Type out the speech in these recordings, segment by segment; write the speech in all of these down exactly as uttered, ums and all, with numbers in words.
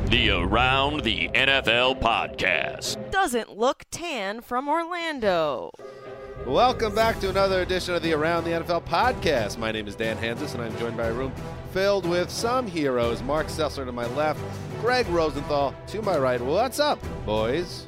The Around the N F L podcast. Doesn't look tan from Orlando. Welcome back to another edition of the Around the N F L podcast. My name is Dan Hansis, and I'm joined by a room filled with some heroes. Mark Sessler to my left, Greg Rosenthal to my right. What's up, boys?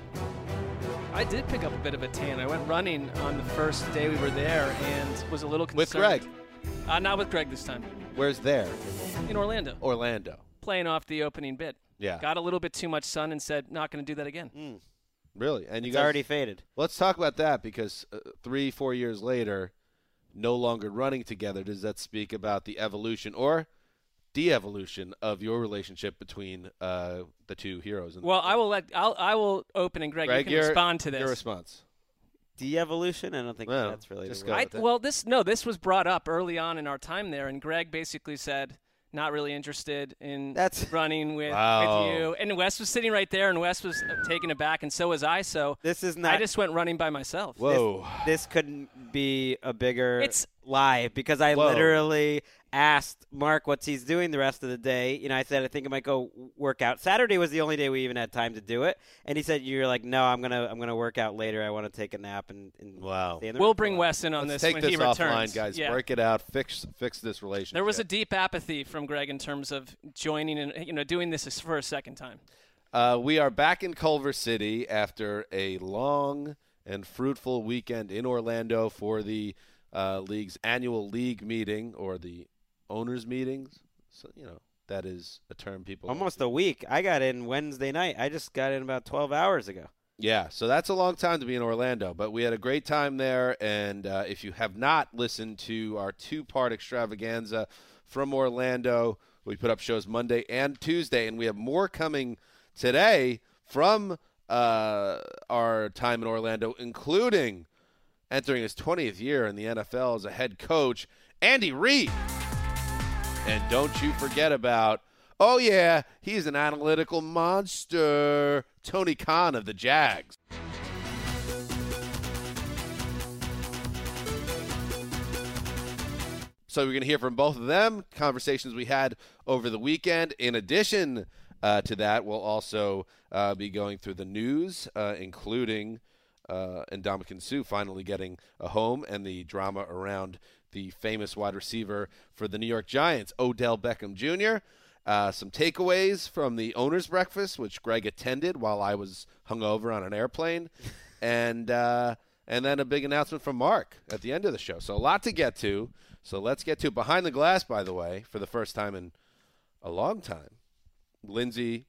I did pick up a bit of a tan. I went running on the first day we were there and was a little concerned. With Greg? Uh, not with Greg this time. Where's there? In Orlando. Orlando. Playing off the opening bit. Yeah. Got a little bit too much sun and said, not going to do that again. Mm. Really? And you it's guys, already faded. Let's talk about that because uh, three, four years later, no longer running together. Does that speak about the evolution or de-evolution of your relationship between uh, the two heroes? In Well, the, I will let I'll, I will open and Greg, Greg you can your, respond to this. Your response. De-evolution? I don't think Well, that's related. just to go it. I, it. well, this no, this was brought up early on in our time there, and Greg basically said, not really interested in That's- running with, Wow. with you. And Wes was sitting right there, and Wes was taken aback, and so was I. So This is not. I just went running by myself. Whoa. This couldn't be a bigger It's- lie because I Whoa. literally asked Mark what he's doing the rest of the day. You know, I said I think I might go work out. Saturday was the only day we even had time to do it, and he said you're like, no, I'm gonna I'm gonna work out later. I want to take a nap and, and Wow. stay in the We'll room bring for a while. Wes in on Let's this take when this he offline, returns. guys. Yeah. Break it out. Fix fix this relationship. There was a deep apathy from Greg in terms of joining and you know doing this for a second time. Uh, we are back in Culver City after a long and fruitful weekend in Orlando for the uh, league's annual league meeting or the owners' meetings. So, you know, that is a term people Almost a week. I got in Wednesday night. I just got in about twelve hours ago. Yeah, so that's a long time to be in Orlando, but we had a great time there, and uh, if you have not listened to our two-part extravaganza from Orlando, we put up shows Monday and Tuesday, and we have more coming today from uh, our time in Orlando, including entering his twentieth year in the N F L as a head coach, Andy Reid. And don't you forget about, oh yeah, he's an analytical monster, Tony Khan of the Jags. So we're going to hear from both of them, conversations we had over the weekend. In addition uh, to that, we'll also uh, be going through the news, uh, including uh, Ndamukong Suh finally getting a home and the drama around the famous wide receiver for the New York Giants, Odell Beckham Junior Uh, some takeaways from the owner's breakfast, which Greg attended while I was hungover on an airplane, and uh, and then a big announcement from Mark at the end of the show. So a lot to get to. So let's get to Behind the Glass, by the way, for the first time in a long time. Lindsay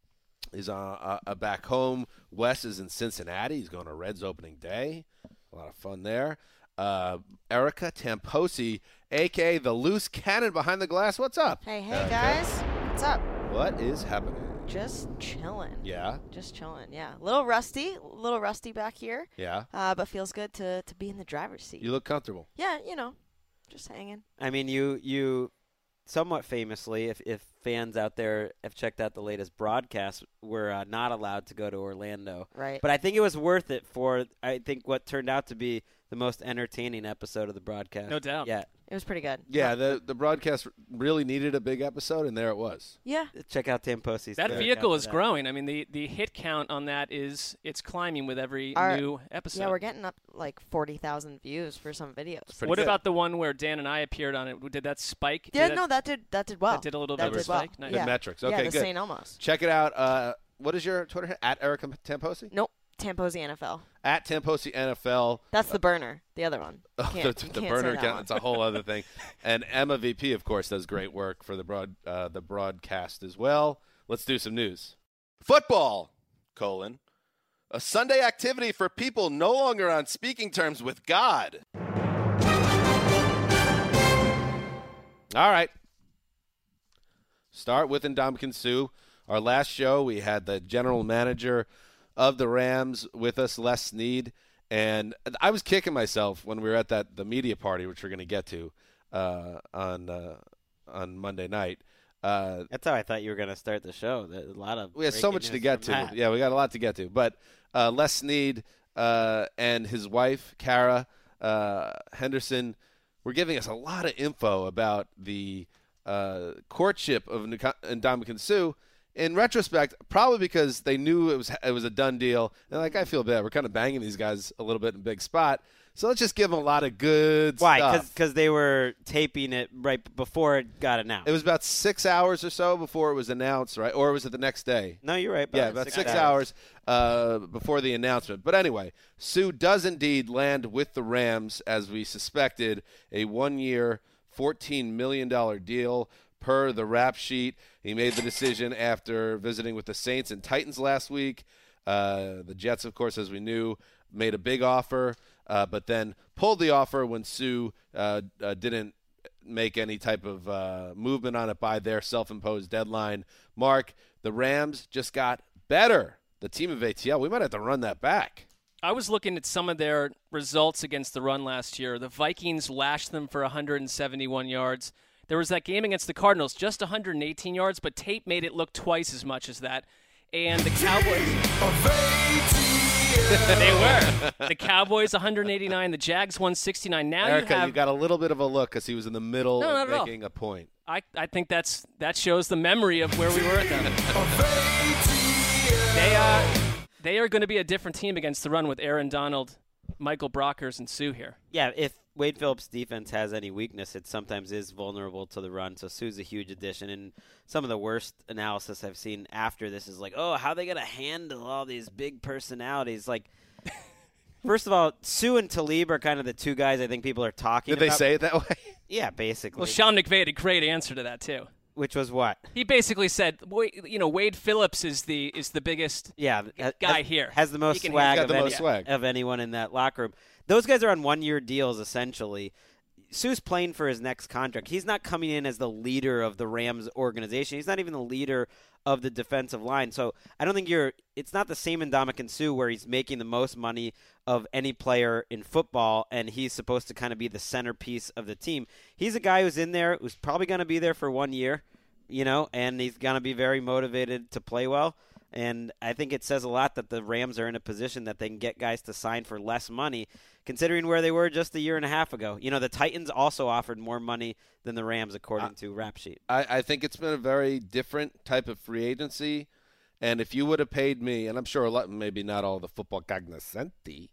is uh, uh, uh, back home. Wes is in Cincinnati. He's going to Reds opening day. A lot of fun there. Uh, Erica Tamposi, a k a the loose cannon behind the glass. What's up? Hey, hey, Erica? guys. What's up? What is happening? Just chilling. Yeah? Just chilling, yeah. A little rusty, a little rusty back here, Yeah? uh, but feels good to, to be in the driver's seat. You look comfortable. Yeah, you know, just hanging. I mean, you you somewhat famously, if, if fans out there have checked out the latest broadcast, were uh, not allowed to go to Orlando. Right. But I think it was worth it for, I think, what turned out to be the most entertaining episode of the broadcast. No doubt. Yeah. It was pretty good. Yeah, the, the broadcast really needed a big episode, and there it was. Yeah. Check out Tamposi's. That Twitter vehicle account is for that. growing. I mean, the, the hit count on that is it's climbing with every Our- new episode. Yeah, we're getting up like forty thousand views for some videos. Pretty what good. about the one where Dan and I appeared on it? Did that spike? Yeah, Did no, it, that did that did well. that did a little that bit of a did well. spike? Nice. Good Yeah. metrics. Yeah, Okay, the good. Saint Elmo's. Check it out. Uh, what is your Twitter? At Erica Tamposi? Nope. Tamposi N F L. At Tamposi N F L. That's the burner. The other one. Oh, Can't- the, you the can't burner say that account. one. It's a whole other thing. And Emma V P, of course, does great work for the broad uh, the broadcast as well. Let's do some news. Football, colon. A Sunday activity for people no longer on speaking terms with God. All right. Start with Ndamukong Suh. Our last show, we had the general manager of the Rams with us, Les Snead. And I was kicking myself when we were at that the media party, which we're going to get to uh, on uh, on Monday night. Uh, That's how I thought you were going to start the show. There's a lot of we had so breaking much to news get from to. Matt. Yeah, we got a lot to get to. But uh, Les Snead uh, and his wife, Kara uh, Henderson, were giving us a lot of info about the uh, courtship of Ndamukong Suh in retrospect, probably because they knew it was it was a done deal. And like, I feel bad. We're kind of banging these guys a little bit in a big spot. So let's just give them a lot of good Why? stuff. Because they were taping it right before it got announced. It was about six hours or so before it was announced, right? Or was it the next day? No, you're right. Yeah, about six, six hours, hours uh, before the announcement. But anyway, Sue does indeed land with the Rams, as we suspected, a one-year, fourteen million dollars deal per the rap sheet. He made the decision after visiting with the Saints and Titans last week. Uh, the Jets, of course, as we knew, made a big offer. Uh, but then pulled the offer when Sue uh, uh, didn't make any type of uh, movement on it by their self-imposed deadline. Mark, the Rams just got better. The team of A T L, we might have to run that back. I was looking at some of their results against the run last year. The Vikings lashed them for one hundred seventy-one yards. There was that game against the Cardinals, just one hundred eighteen yards, but tape made it look twice as much as that. And the Cowboys... They were. The Cowboys, one hundred eighty-nine. The Jags, one sixty-nine. Now Erica, you have. you got a little bit of a look because he was in the middle No, of not at making all. a point. I, I think that's that shows the memory of where we were at them. they, uh, they are going to be a different team against the run with Aaron Donald, Michael Brockers, and Sue here. Yeah, if Wade Phillips' defense has any weakness, it sometimes is vulnerable to the run. So Sue's a huge addition. And some of the worst analysis I've seen after this is like, oh, how are they going to handle all these big personalities? Like, first of all, Sue and Talib are kind of the two guys I think people are talking Did they about. say it that way? Yeah, basically. Well, Sean McVay had a great answer to that, too. Which was what? He basically said, you know, Wade Phillips is the is the biggest yeah, guy has, here. Has the most He can- swag, He's got of, the any, most swag. of anyone in that locker room. Those guys are on one-year deals, essentially. Sue's playing for his next contract. He's not coming in as the leader of the Rams organization. He's not even the leader of the defensive line. So I don't think you're – it's not the same in Ndamukong Suh where he's making the most money of any player in football, and he's supposed to kind of be the centerpiece of the team. He's a guy who's in there, who's probably going to be there for one year, you know, and he's going to be very motivated to play well. And I think it says a lot that the Rams are in a position that they can get guys to sign for less money, considering where they were just a year and a half ago. You know, the Titans also offered more money than the Rams, according uh, to Rap Sheet. I, I think it's been a very different type of free agency. And if you would have paid me, and I'm sure a lot, maybe not all the football cognoscenti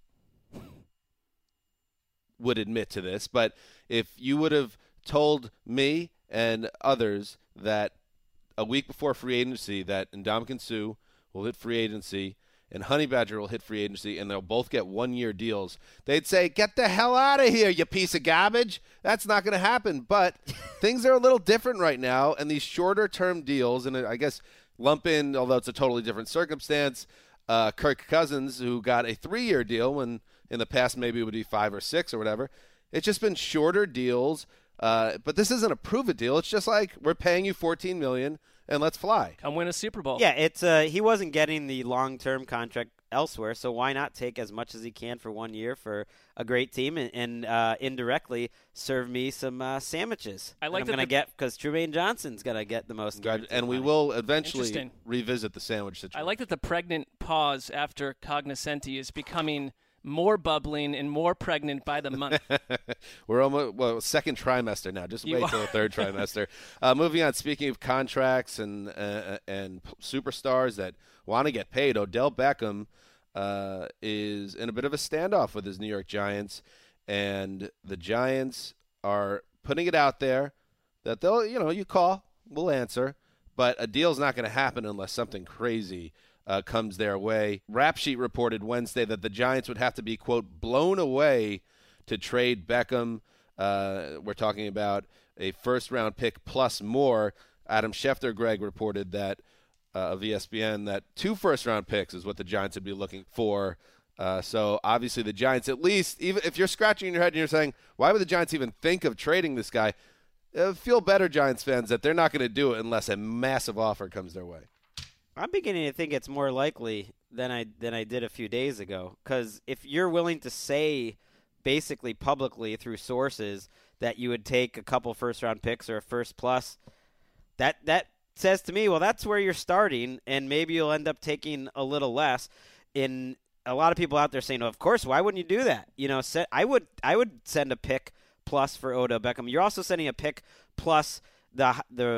would admit to this, but if you would have told me and others that a week before free agency that Ndamukong Suh will hit free agency and Honey Badger will hit free agency and they'll both get one-year deals, they'd say, get the hell out of here, you piece of garbage. That's not going to happen. But things are a little different right now, and these shorter-term deals, and I guess lump in, although it's a totally different circumstance, uh, Kirk Cousins, who got a three-year deal when in the past maybe it would be five or six or whatever. It's just been shorter deals. Uh, but this isn't a prove-it deal. It's just like we're paying you fourteen million dollars and let's fly. Come win a Super Bowl. Yeah, it's uh, he wasn't getting the long-term contract elsewhere, so why not take as much as he can for one year for a great team and, and uh, indirectly serve me some uh, sandwiches. I like I'm that going to the- get because Trumaine Johnson's going to get the most. And we money. will eventually Interesting. revisit the sandwich situation. I like that the pregnant pause after cognoscenti is becoming more bubbling and more pregnant by the month. We're almost well second trimester now. Just You wait are. till the third trimester. Uh, moving on. Speaking of contracts and uh, and p- superstars that want to get paid, Odell Beckham uh, is in a bit of a standoff with his New York Giants, and the Giants are putting it out there that they'll, you know, you call, we'll answer, but a deal's not going to happen unless something crazy Uh, comes their way. Rap Sheet reported Wednesday that the Giants would have to be, quote, blown away to trade Beckham. Uh, we're talking about a first-round pick plus more. Adam Schefter, Greg, reported that uh, of E S P N that two first-round picks is what the Giants would be looking for. Uh, so obviously the Giants, at least, even if you're scratching your head and you're saying, why would the Giants even think of trading this guy? Uh, feel better, Giants fans, that they're not going to do it unless a massive offer comes their way. I'm beginning to think it's more likely than I than I did a few days ago. Because if you're willing to say, basically publicly through sources, that you would take a couple first-round picks or a first plus, that that says to me, well, that's where you're starting, and maybe you'll end up taking a little less. In a lot of people out there saying, oh, of course, why wouldn't you do that? You know, se- I would I would send a pick plus for Odell Beckham. You're also sending a pick plus the the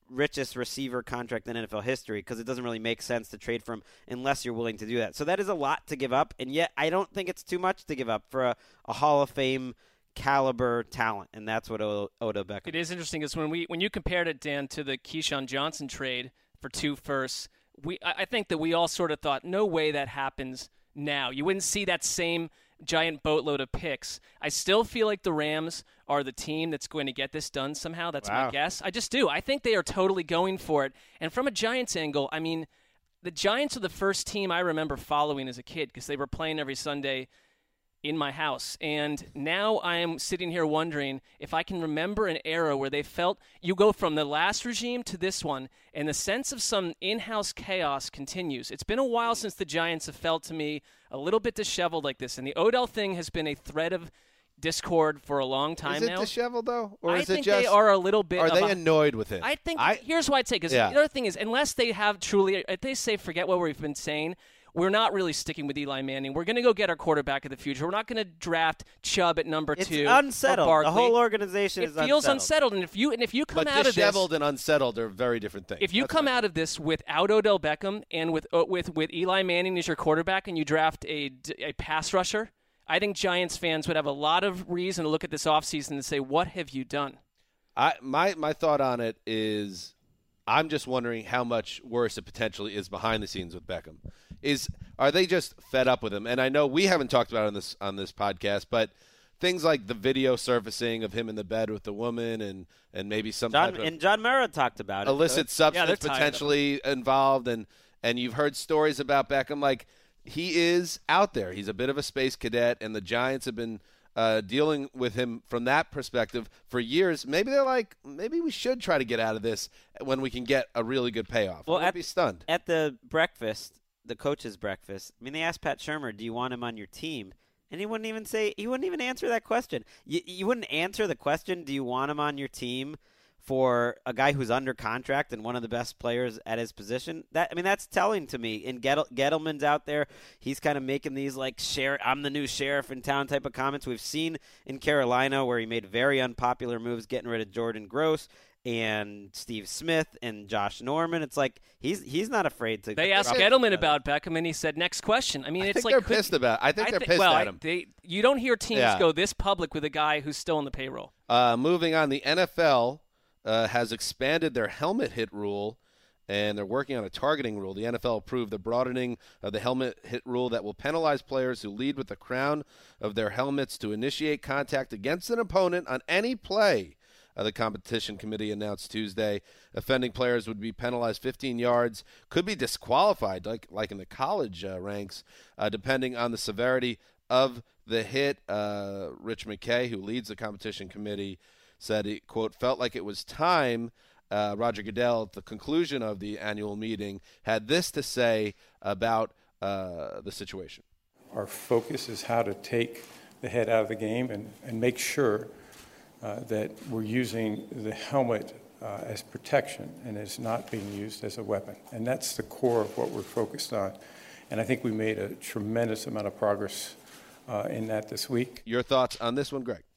richest receiver contract in N F L history because it doesn't really make sense to trade for him unless you're willing to do that. So that is a lot to give up, and yet I don't think it's too much to give up for a, a Hall of Fame caliber talent, and that's what o- Odell Beckham. It is interesting is when we when you compared it, Dan, to the Keyshawn Johnson trade for two firsts, we I, I think that we all sort of thought, no way that happens now. You wouldn't see that same giant boatload of picks. I still feel like the Rams are the team that's going to get this done somehow. That's Wow. my guess. I just do. I think they are totally going for it. And from a Giants angle, I mean, the Giants are the first team I remember following as a kid because they were playing every Sunday in my house. And now I am sitting here wondering if I can remember an era where they felt you go from the last regime to this one, and the sense of some in-house chaos continues. It's been a while since the Giants have felt to me a little bit disheveled like this. And the Odell thing has been a thread of discord for a long time Is it now. disheveled, though? Or I is think it just, they are a little bit Are of they a, annoyed with it? I think I, here's why I'd say, because Yeah. the other thing is, unless they have truly, if they say forget what we've been saying, we're not really sticking with Eli Manning. We're going to go get our quarterback of the future. We're not going to draft Chubb at number It's two. unsettled. Or The Barkley. whole organization It is feels unsettled. unsettled, and if you and if you come but out of this, disheveled and unsettled are very different things. if you That's come my- out of this without Odell Beckham and with uh, with with Eli Manning as your quarterback, and you draft a a pass rusher, I think Giants fans would have a lot of reason to look at this offseason and say, "What have you done?" I my my thought on it is, I'm just wondering how much worse it potentially is behind the scenes with Beckham. Is are they just fed up with him? And I know we haven't talked about it on this on this podcast, but things like the video surfacing of him in the bed with the woman, and, and maybe some John, type of and John Mara talked about it. illicit Yeah, substance they're tired of potentially involved, and and you've heard stories about Beckham. Like, he is out there. He's a bit of a space cadet, and the Giants have been uh, dealing with him from that perspective for years. Maybe they're like, maybe we should try to get out of this when we can get a really good payoff. Well, I would at- be stunned. At the breakfast, the coach's breakfast, I mean, they asked Pat Shurmur, do you want him on your team? And he wouldn't even say, he wouldn't even answer that question. You, you wouldn't answer the question, do you want him on your team, for a guy who's under contract and one of the best players at his position. That I mean, that's telling to me. And Gettle, Gettleman's out there. He's kind of making these, like, sheriff, I'm the new sheriff in town type of comments. We've seen in Carolina where he made very unpopular moves, getting rid of Jordan Gross and Steve Smith and Josh Norman. It's like he's he's not afraid to. They asked drop- Gettleman about Beckham, and he said, "Next question." I mean, I it's think like they're could- pissed about. I think I they're thi- pissed well, at I- him. They, you don't hear teams Yeah. go this public with a guy who's still on the payroll. Uh, moving on, the N F L uh, has expanded their helmet hit rule, and they're working on a targeting rule. The N F L approved the broadening of the helmet hit rule that will penalize players who lead with the crown of their helmets to initiate contact against an opponent on any play. Uh, the competition committee announced Tuesday offending players would be penalized fifteen yards, could be disqualified, like like in the college uh, ranks, uh, depending on the severity of the hit. Uh, Rich McKay, who leads the competition committee, said he, quote, felt like it was time. Uh, Roger Goodell, at the conclusion of the annual meeting, had this to say about uh, the situation. Our focus is how to take the head out of the game and, and make sure uh, that we're using the helmet uh, as protection and is not being used as a weapon. And that's the core of what we're focused on. And I think we made a tremendous amount of progress uh, in that this week. Your thoughts on this one, Greg?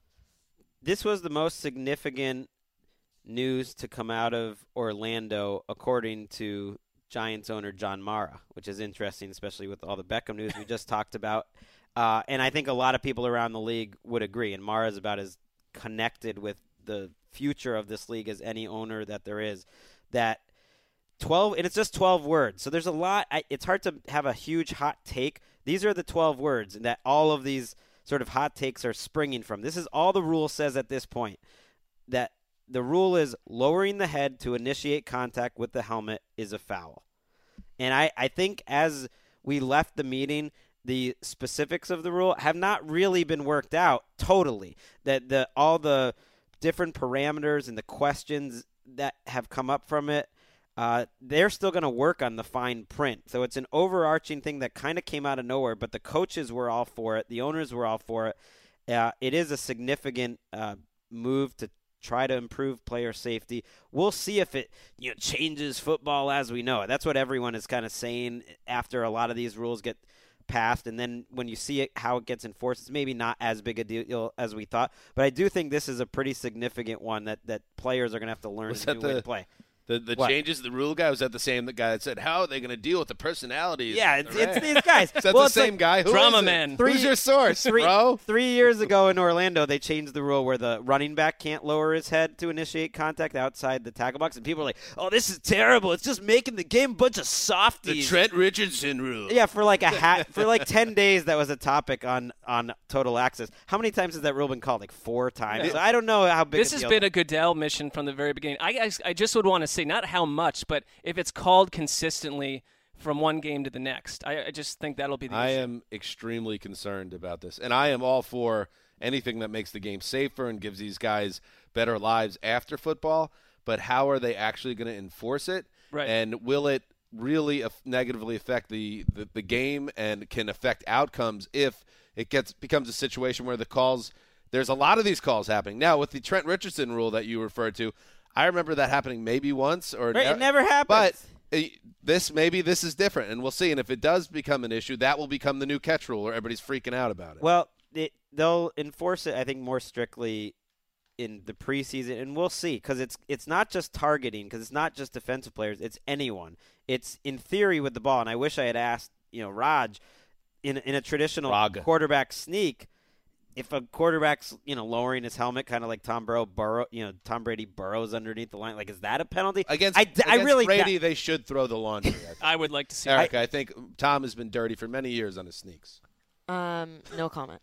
This was the most significant news to come out of Orlando, according to Giants owner John Mara, which is interesting, especially with all the Beckham news we just talked about. Uh, and I think a lot of people around the league would agree. And Mara is about as connected with the future of this league as any owner that there is. That twelve, and it's just twelve words. So there's a lot. I, it's hard to have a huge hot take. These are the twelve words, and that all of these sort of hot takes are springing from. This is all the rule says at this point, that the rule is lowering the head to initiate contact with the helmet is a foul. And I, I think as we left the meeting, the specifics of the rule have not really been worked out totally. That the all the different parameters and the questions that have come up from it, uh, they're still going to work on the fine print. So it's an overarching thing that kind of came out of nowhere, but the coaches were all for it. The owners were all for it. Uh, it is a significant uh, move to try to improve player safety. We'll see if it you know changes football as we know it. That's what everyone is kind of saying after a lot of these rules get past, and then when you see it, how it gets enforced, it's maybe not as big a deal as we thought. But I do think this is a pretty significant one that, that players are going to have to learn Was the that new the- way to play. The the What? changes to the rule guy, was that the same the guy that said, how are they going to deal with the personalities? Yeah, it's, it's these guys. Is that well, the it's same like guy? Who Drama is it? man. Three- Who's your source, three, bro? Three years ago in Orlando, they changed the rule where the running back can't lower his head to initiate contact outside the tackle box, and people are like, "Oh, this is terrible! It's just making the game a bunch of softies." The Trent Richardson rule. Yeah, for like a hat for like ten days, that was a topic on on Total Access. How many times has that rule been called? Like four times. Yeah. So I don't know how big. This a has deal been a Goodell mission from the very beginning. I, I, I just would want to say not how much, but if it's called consistently from one game to the next. I, I just think that'll be the I issue. am extremely concerned about this, and I am all for anything that makes the game safer and gives these guys better lives after football. But how are they actually going to enforce it? Right. And will it really af- negatively affect the, the, the game and can affect outcomes if it gets becomes a situation where the calls – there's a lot of these calls happening. Now, with the Trent Richardson rule that you referred to, I remember that happening maybe once. or Right, ne- it never happens. But uh, this maybe this is different, and we'll see. And if it does become an issue, that will become the new catch rule where everybody's freaking out about it. Well, it, they'll enforce it, I think, more strictly in the preseason, and we'll see, because it's it's not just targeting, because it's not just defensive players, it's anyone. It's in theory with the ball, and I wish I had asked, you know, Raj, in in a traditional Raga. quarterback sneak, if a quarterback's, you know, lowering his helmet, kind of like Tom Burrow, burrow, you know, Tom Brady burrows underneath the line, like, is that a penalty? Against, I, I against really Brady, they should throw the laundry. I think. I would like to see Eric, I think Tom has been dirty for many years on his sneaks. Um, no comment.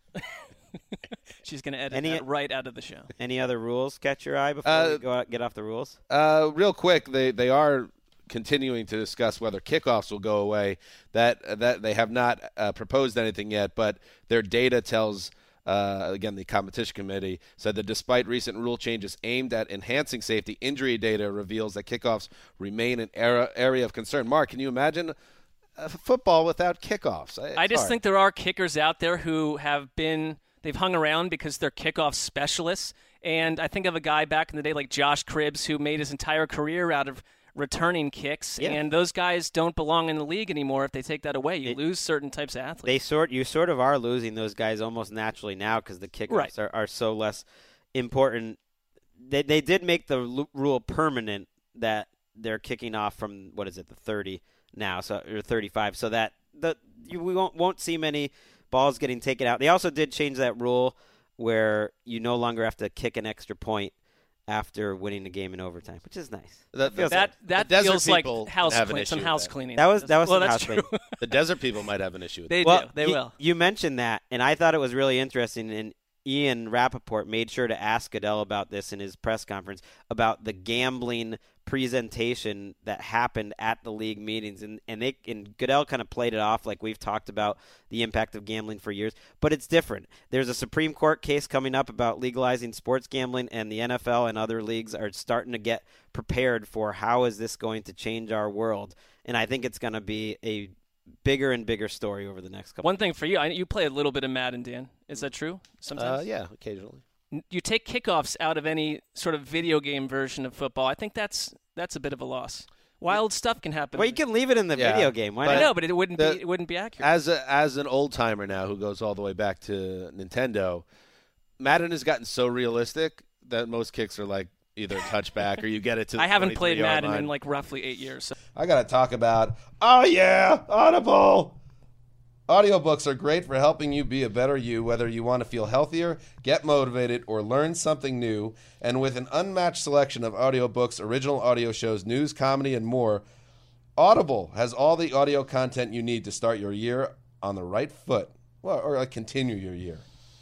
She's going to edit Any- that right out of the show. Any other rules catch your eye before Uh, we go out, get off the rules? Uh, real quick, they they are continuing to discuss whether kickoffs will go away. That that they have not uh, proposed anything yet, but their data tells. Uh, again, the competition committee said that despite recent rule changes aimed at enhancing safety, injury data reveals that kickoffs remain an era, area of concern. Mark, can you imagine uh, football without kickoffs? It's I just hard. think there are kickers out there who have been they've hung around because they're kickoff specialists. And I think of a guy back in the day like Josh Cribbs who made his entire career out of returning kicks. Yeah. And those guys don't belong in the league anymore if they take that away. You It- lose certain types of athletes. They sort you sort of are losing those guys almost naturally now because the kickoffs Right. are, are so less important. They they did make the l- rule permanent that they're kicking off from what is it the thirty now, so or thirty-five, so that the you, we won't won't see many balls getting taken out. They also did change that rule where you no longer have to kick an extra point after winning the game in overtime, which is nice. That- Feels that the that desert feels like people house have an clean, issue some with house that. cleaning. That was that was well, some that's house true. cleaning. The desert people might have an issue with They that. Well, do. They you, will. You mentioned that, and I thought it was really interesting. And Ian Rappaport made sure to ask Goodell about this in his press conference about the gambling presentation that happened at the league meetings. And and, they, and Goodell kind of played it off like we've talked about the impact of gambling for years. But it's different. There's a Supreme Court case coming up about legalizing sports gambling, and the N F L and other leagues are starting to get prepared for how is this going to change our world. And I think it's going to be a bigger and bigger story over the next couple. One thing for you, I, you play a little bit of Madden, Dan. Is that true? Sometimes. Uh, yeah, occasionally. N- You take kickoffs out of any sort of video game version of football. I think that's that's a bit of a loss. Wild stuff can happen. Well, you can leave it in the Yeah, video game. Why but- I not? know, but it wouldn't the- be it wouldn't be accurate. As a as an old timer now who goes all the way back to Nintendo, Madden has gotten so realistic that most kicks are like either a touchback or you get it to the I haven't played twenty-three yard Madden line. in like roughly eight years. So. I got to talk about, oh yeah, Audible. Audiobooks are great for helping you be a better you, whether you want to feel healthier, get motivated, or learn something new. And with an unmatched selection of audiobooks, original audio shows, news, comedy, and more, Audible has all the audio content you need to start your year on the right foot, well, or like continue your year.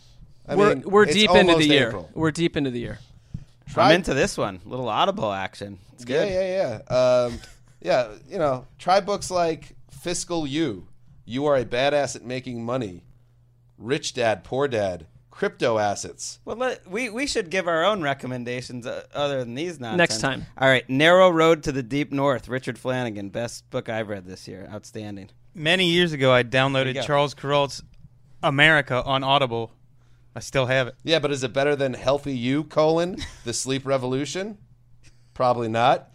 I we're mean, we're it's deep into the almost year. April. We're deep into the year. Try- I'm into this one. Little Audible action. It's good. Yeah, yeah, yeah. Um, yeah, you know, try books like Fiscal You. You are a badass at making money. Rich Dad, Poor Dad. Crypto Assets. Well, let, we we should give our own recommendations uh, other than these nonsense. Next time. All right, Narrow Road to the Deep North. Richard Flanagan, best book I've read this year. Outstanding. Many years ago, I There you downloaded go. Charles Kuralt's America on Audible. I still have it. Yeah, but is it better than Healthy You, colon, The Sleep Revolution? Probably not.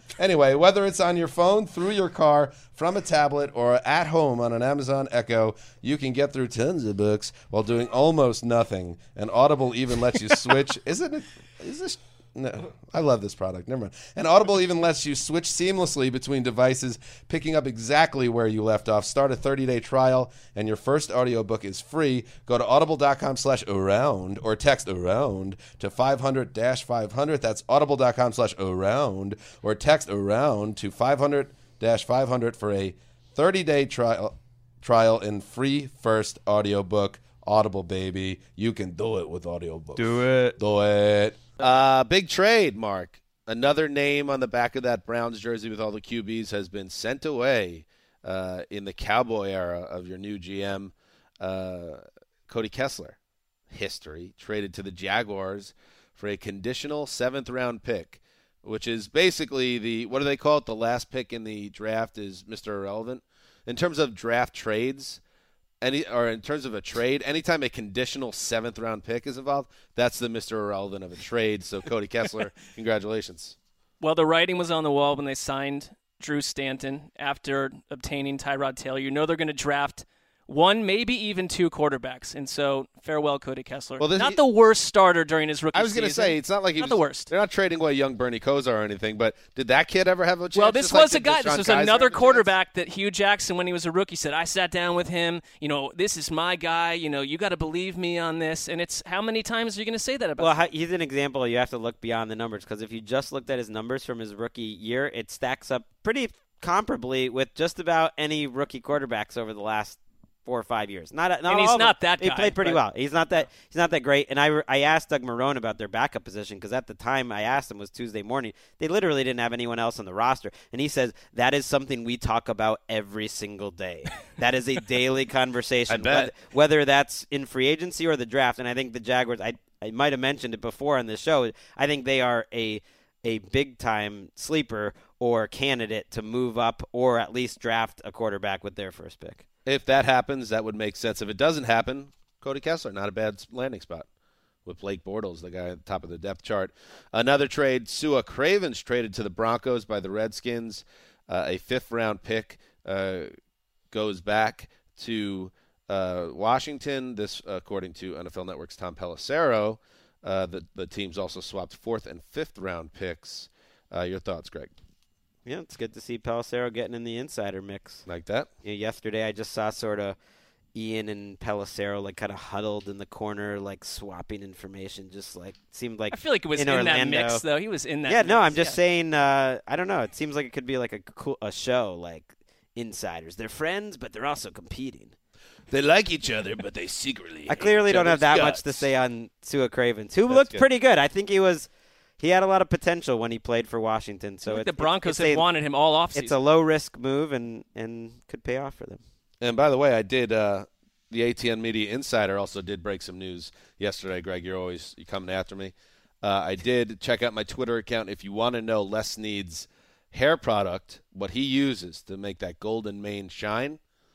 Anyway, whether it's on your phone, through your car, from a tablet, or at home on an Amazon Echo, you can get through tons of books while doing almost nothing. And Audible even lets you switch. Isn't it? Is this? No, I love this product. Never mind. And Audible even lets you switch seamlessly between devices, picking up exactly where you left off. Start a thirty-day trial, and your first audiobook is free. Go to audible.com slash around or text around to five hundred dash five hundred. That's audible.com slash around or text around to five hundred dash five hundred for a thirty-day trial trial and free first audiobook. Audible, baby. You can do it with audiobooks. Do it. Do it. Uh, big trade, Mark. Another name on the back of that Browns jersey with all the Q Bs has been sent away uh, in the Cowboy era of your new G M, uh, Cody Kessler. History. Traded to the Jaguars for a conditional seventh-round pick, which is basically the, what do they call it? The last pick in the draft is Mister Irrelevant. In terms of draft trades, Any or in terms of a trade, anytime a conditional seventh round pick is involved, that's the Mister Irrelevant of a trade. So Cody Kessler, congratulations. Well, the writing was on the wall when they signed Drew Stanton after obtaining Tyrod Taylor. You know they're going to draft one, maybe even two quarterbacks, and so farewell, Cody Kessler. Well, this, not the worst starter during his rookie I was going to say, it's not like he not was, the worst. They're not trading away young Bernie Kosar or anything, but did that kid ever have a chance? Well, this Just was like a guy. did This Deshaun was Kaiser another have a quarterback that Hugh Jackson, when he was a rookie, said, I sat down with him. You know, this is my guy. You know, you got to believe me on this. And it's how many times are you going to say that about Well, him? how, he's an example. You have to look beyond the numbers because if you just looked at his numbers from his rookie year, it stacks up pretty comparably with just about any rookie quarterbacks over the last four or five years. Not, not And he's all of them. not that He guy, played pretty but- well. He's not that. He's not that great. And I, I asked Doug Marrone about their backup position because at the time I asked him was Tuesday morning. They literally didn't have anyone else on the roster, and he says that is something we talk about every single day. That is a daily conversation. I bet. Whether, whether that's in free agency or the draft. And I think the Jaguars. I I might have mentioned it before on this show. I think they are a a big time sleeper or candidate to move up or at least draft a quarterback with their first pick. If that happens, that would make sense. If it doesn't happen, Cody Kessler, not a bad landing spot with Blake Bortles, the guy at the top of the depth chart. Another trade, Sua Cravens traded to the Broncos by the Redskins. Uh, a fifth-round pick uh, goes back to uh, Washington. This, according to N F L Network's Tom Pelissero. Uh, the, the teams also swapped fourth and fifth-round picks. Uh, your thoughts, Greg? Yeah, it's good to see Pelissero getting in the insider mix. Like that? You know, yesterday I just saw sort of Ian and Pelissero like kind of huddled in the corner, like swapping information. Just like seemed like I feel like it was in, in, that Orlando. mix, though. He was in that Yeah, mix. no, I'm just yeah. saying. Uh, I don't know. It seems like it could be like a cool a show, like insiders. They're friends, but they're also competing. They like each other, but they secretly I clearly hate don't have each that other's much to guts. say on Sua Cravens, who That's looked good. pretty good. I think he was. He had a lot of potential when he played for Washington. So I think it, the Broncos it's, have it's a, wanted him all offseason. It's a low risk move and and could pay off for them. And by the way, I did uh, the A T N Media Insider also did break some news yesterday. Greg, you're always you coming after me. Uh, I did check out my Twitter account. If you want to know Les Snead's hair product, what he uses to make that golden mane shine,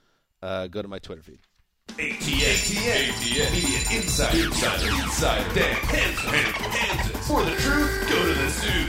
uh, go to my Twitter feed. A T N, A T N, A T N Media Insider, Insider, Insider, Dan Hansen, Hansen. For the truth, go to the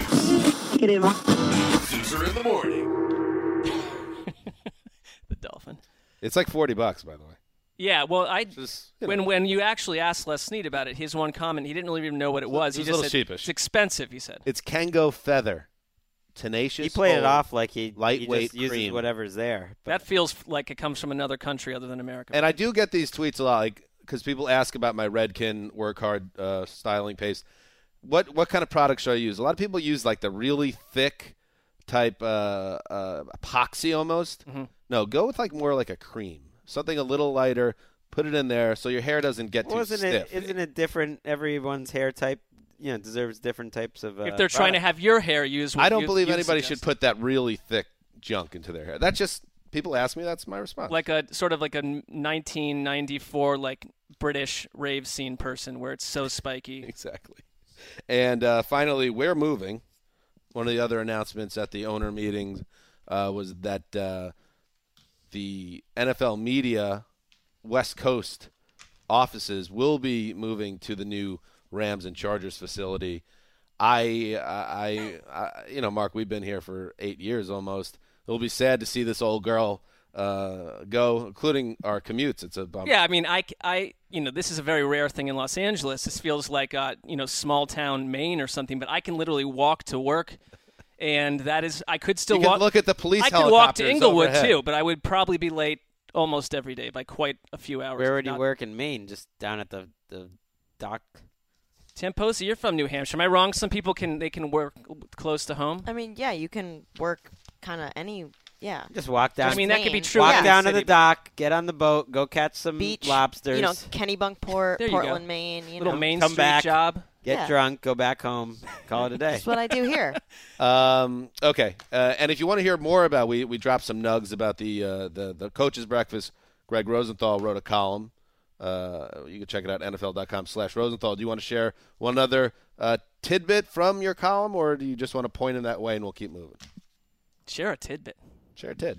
Zeus. Zeus are in the morning. the Dolphin. It's like forty bucks, by the way. Yeah, well, I Just, you when know. when you actually asked Les Snead about it, his one comment, he didn't really even know what it was. It was he a just little said, sheepish. It's expensive, he said. It's Kango Feather. Tenacious. He played it old, off like he, lightweight he just uses cream. whatever's there. But That feels like it comes from another country other than America. And I do get these tweets a lot, like because people ask about my Redken Work Hard uh, styling paste. What what kind of product should I use? A lot of people use like the really thick type uh, uh, epoxy almost. Mm-hmm. No, go with like more like a cream, something a little lighter. Put it in there so your hair doesn't get well, too isn't stiff. it? Isn't it different? Everyone's hair type, you know, deserves different types of. Uh, if they're trying to product. have your hair used, what I don't you- believe you anybody suggest. should put that really thick junk into their hair. That just people ask me. That's my response. like a sort of like a nineteen ninety-four like British rave scene person where it's so spiky. Exactly. And uh, finally, we're moving. One of the other announcements at the owner meeting uh, was that uh, the N F L media West Coast offices will be moving to the new Rams and Chargers facility. I, I, I, you know, Mark, we've been here for eight years almost. It'll be sad to see this old girl uh, go, including our commutes. It's a bummer. Yeah, I mean, I, I, you know, this is a very rare thing in Los Angeles. This feels like, uh, you know, small town Maine or something. But I can literally walk to work, and that is, I could still you can walk. Look at the police. I could walk to helicopters Inglewood overhead. too, but I would probably be late almost every day by quite a few hours. Where would you Not- work in Maine? Just down at the, the dock? Tim Posey, you're from New Hampshire. Am I wrong? Some people can they can work close to home. I mean, yeah, you can work kind of any. Yeah. Just walk down. I mean, that could be Maine. true. Walk Yeah. down to City. the dock, get on the boat, go catch some Beach, lobsters, You know, Kennebunkport, There you go. Portland, Maine. You Little know. Main come Street back. job. get Yeah. drunk, go back home, call it a day. That's what I do here. Um, okay, uh, and if you want to hear more about, we we dropped some nugs about the uh, the the coach's breakfast. Greg Rosenthal wrote a column. Uh, you can check it out N F L dot com slash Rosenthal. Do you want to share one other uh, tidbit from your column, or do you just want to point in that way and we'll keep moving? Share a tidbit. Share a tid.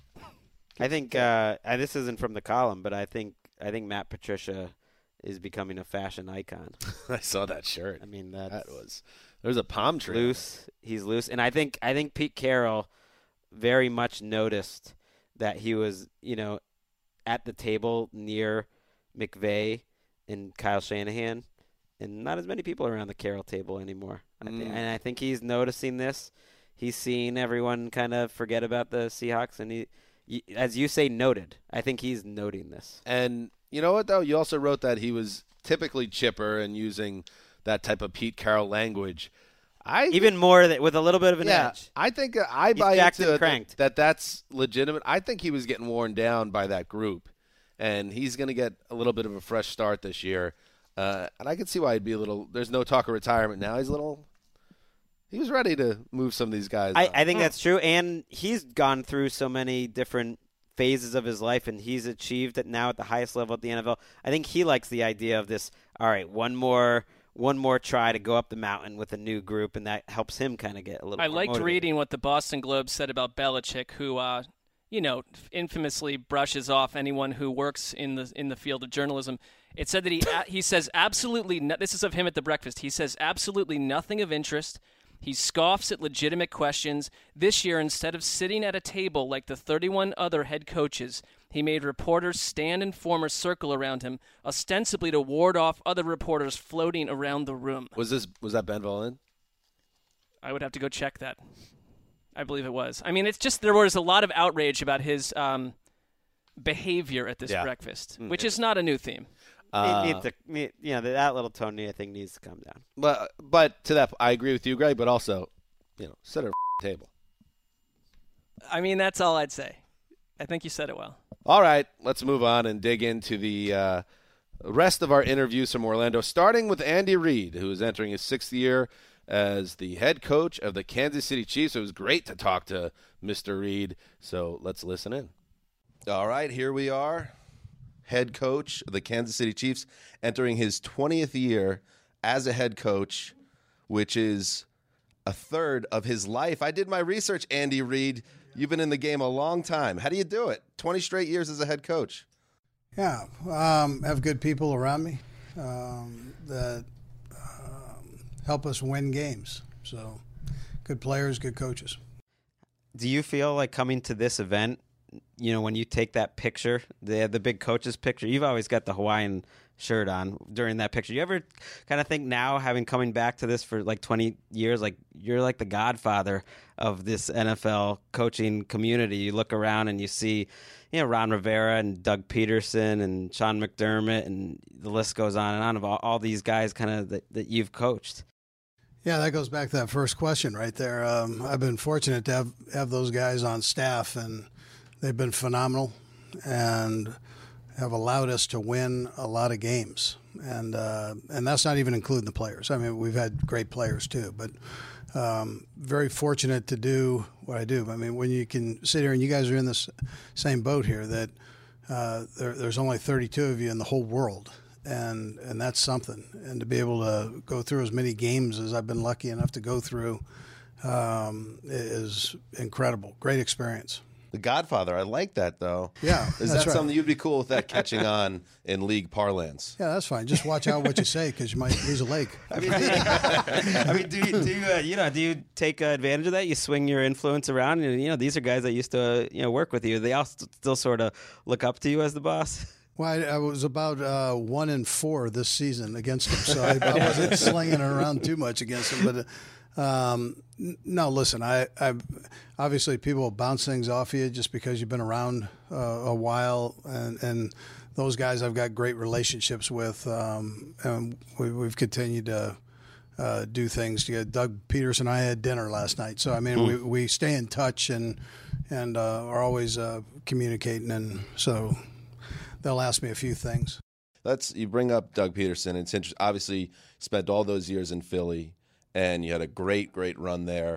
I think uh, and this isn't from the column, but I think I think Matt Patricia is becoming a fashion icon. I saw that shirt. I mean, that's That was there's a palm tree. loose. He's loose, and I think I think Pete Carroll very much noticed that he was, you know, at the table near McVay and Kyle Shanahan, and not as many people around the Carroll table anymore. I thi- Mm. and I think he's noticing this. He's seeing everyone kind of forget about the Seahawks, and he, y- as you say, noted. I think he's noting this. And you know what, though? You also wrote that he was typically chipper and using that type of Pete Carroll language. I Even more that with a little bit of an yeah, edge. I think uh, I He's buy jacked into and it cranked. that, that that's legitimate. I think he was getting worn down by that group, and he's going to get a little bit of a fresh start this year. Uh, and I can see why he'd be a little. There's no talk of retirement now. He's a little. He was ready to move some of these guys. I, on. I think that's true, and he's gone through so many different phases of his life, and he's achieved it now at the highest level at the N F L. I think he likes the idea of this. All right, one more, one more try to go up the mountain with a new group, and that helps him kind of get a little. I more liked motivated. reading what the Boston Globe said about Belichick, who, uh, you know, infamously brushes off anyone who works in the in the field of journalism. It said that he he says absolutely no, this is of him at the breakfast. He says absolutely nothing of interest. He scoffs at legitimate questions. This year, instead of sitting at a table like the thirty-one other head coaches, he made reporters stand and form a circle around him, ostensibly to ward off other reporters floating around the room. Was this was that Ben Volin? I would have to go check that. I believe it was. I mean, it's just there was a lot of outrage about his um, behavior at this Yeah. breakfast, which is not a new theme. Uh, Need- need to- need- you know, that little Tony, I think, needs to come down. But but to that, I agree with you, Greg. But also, you know, sit at a table. I mean, that's all I'd say. I think you said it well. All right, let's move on and dig into the uh, rest of our interviews from Orlando, starting with Andy Reid, who is entering his sixth year as the head coach of the Kansas City Chiefs. It was great to talk to Mister Reid, so let's listen in. All right, here we are. Head coach of the Kansas City Chiefs entering his twentieth year as a head coach, which is a third of his life. I did my research, Andy Reid. You've been in the game a long time. How do you do it? twenty straight years as a head coach. Yeah, um, have good people around me um, that um, help us win games. So, good players, good coaches. Do you feel like coming to this event, you know, when you take that picture, the the big coach's picture, you've always got the Hawaiian shirt on during that picture. You ever kind of think now, having coming back to this for like twenty years, like you're like the godfather of this N F L coaching community? You look around and you see, you know, Ron Rivera and Doug Peterson and Sean McDermott, and the list goes on and on of all, all these guys kind of that, that you've coached. Yeah, that goes back to that first question right there. Um, I've been fortunate to have, have those guys on staff, and they've been phenomenal and have allowed us to win a lot of games. And uh, and that's not even including the players. I mean, we've had great players too, but um, very fortunate to do what I do. I mean, when you can sit here, and you guys are in this same boat here, that uh, there, there's only thirty-two of you in the whole world. And and that's something. And to be able to go through as many games as I've been lucky enough to go through um, is incredible. Great experience. The Godfather. I like that, though. Yeah, Is that's that right. something you'd be cool with that catching on in league parlance? Yeah, that's fine. Just watch out what you say because you might lose a leg. I mean, do you, I mean, do you, do you, uh, you know, do you take uh, advantage of that? You swing your influence around, and you know, these are guys that used to, uh, you know, work with you. They all st- still sort of look up to you as the boss. Well, I, I was about uh, one in four this season against him, so I, I wasn't slinging it around too much against him. But um, n- no, listen, I, I obviously people bounce things off you just because you've been around uh, a while, and, and those guys I've got great relationships with, um, and we, we've continued to uh, do things together. Doug Peterson and I had dinner last night, so I mean mm. we we stay in touch and and uh, are always uh, communicating, and so. They'll ask me a few things. That's you bring up Doug Peterson. It's interesting. Obviously, spent all those years in Philly, and you had a great, great run there.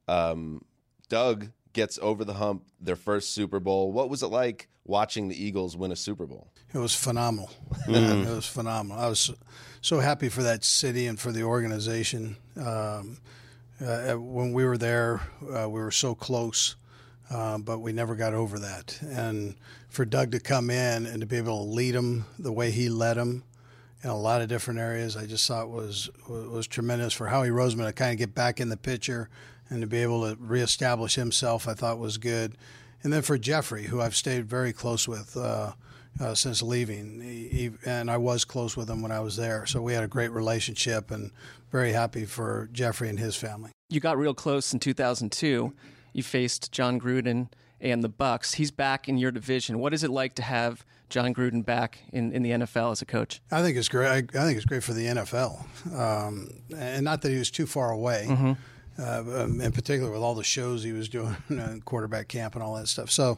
Um, Doug gets over the hump, their first Super Bowl. What was it like watching the Eagles win a Super Bowl? It was phenomenal. Mm. It was phenomenal. I was so happy for that city and for the organization. Um, uh, when we were there, uh, we were so close. Uh, but we never got over that. And for Doug to come in and to be able to lead them the way he led them in a lot of different areas, I just thought was was tremendous. For Howie Roseman to kind of get back in the picture and to be able to reestablish himself, I thought was good. And then for Jeffrey, who I've stayed very close with uh, uh, since leaving, he, he, and I was close with him when I was there. So we had a great relationship, and very happy for Jeffrey and his family. You got real close in two thousand two. You faced John Gruden and the Bucs. He's back in your division. What is it like to have John Gruden back in, in the N F L as a coach? I think it's great. I, I think it's great for the N F L, um, and not that he was too far away. Mm-hmm. Uh, um, in particular, with all the shows he was doing, uh, quarterback camp and all that stuff. So,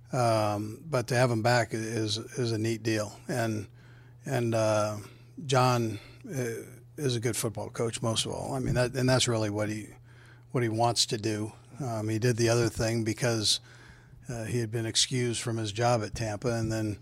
um, but to have him back is is a neat deal. And and uh, John is a good football coach, most of all. I mean, that, and that's really what he what he wants to do. Um, he did the other thing because uh, he had been excused from his job at Tampa, and then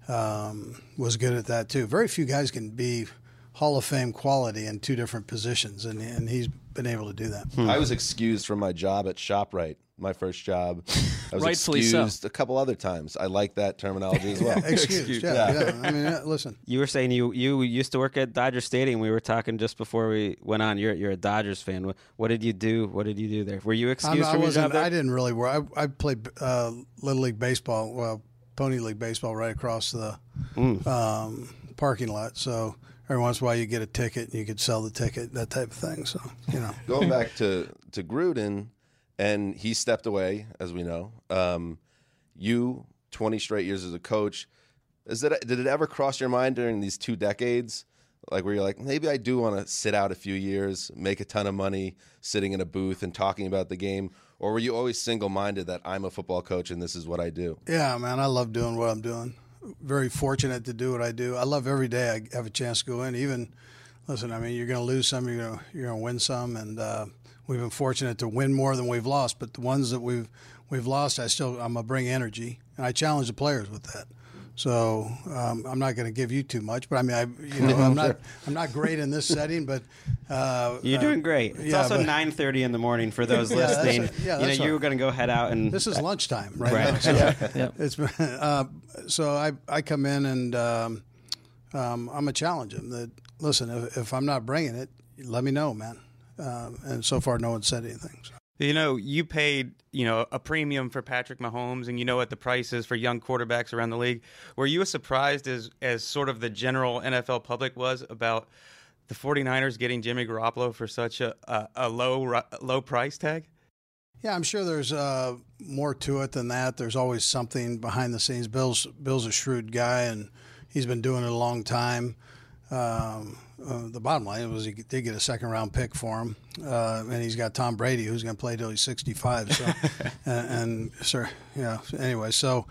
um, was good at that too. Very few guys can be Hall of Fame quality in two different positions, and, and he's been able to do that. Hmm. I was excused from my job at ShopRite, my first job. I was Rightfully excused so. a couple other times. I like that terminology as well. Yeah, excused, yeah, yeah. yeah. I mean, yeah, listen. You were saying you, you used to work at Dodger Stadium. We were talking just before we went on. You're you're a Dodgers fan. What, what did you do? What did you do there? Were you excused I'm, from I your job there? I didn't really work. I, I played uh, Little League Baseball, well, Pony League Baseball right across the mm. um, parking lot. So every once in a while you get a ticket and you could sell the ticket, that type of thing. So, you know. Going back to, to Gruden, and he stepped away, as we know. Um, you, twenty straight years as a coach, is that, did it ever cross your mind during these two decades, like where you're like, maybe I do want to sit out a few years, make a ton of money, sitting in a booth and talking about the game? Or were you always single-minded that I'm a football coach and this is what I do? Yeah, man, I love doing what I'm doing. Very fortunate to do what I do. I love every day I have a chance to go in. Even, listen, I mean, you're going to lose some, you're going you're going to win some, and uh, we've been fortunate to win more than we've lost. But the ones that we've we've lost, I still I'm gonna bring energy, and I challenge the players with that. So um, I'm not going to give you too much, but I mean, I, you know, I'm not I'm not great in this setting, but uh, you're doing great. It's yeah, also but, nine thirty in the morning for those yeah, listening. That's a, yeah, you know, that's you right. were going to go head out and this is lunchtime, right? Right. Now, so yeah. Yep. It's uh, so I I come in and um, um, I'm a challenge him that listen if, if I'm not bringing it, let me know, man. Um, and so far, no one said anything. So. You know, you paid, you know, a premium for Patrick Mahomes, and you know what the price is for young quarterbacks around the league. Were you as surprised as, as sort of the general N F L public was about the 49ers getting Jimmy Garoppolo for such a, a, a low low price tag? Yeah, I'm sure there's uh, more to it than that. There's always something behind the scenes. Bill's Bill's a shrewd guy, and he's been doing it a long time. Um, uh, the bottom line was he did get a second round pick for him, uh, and he's got Tom Brady who's going to play till he's sixty-five. So, and, and sir, yeah. Anyway, so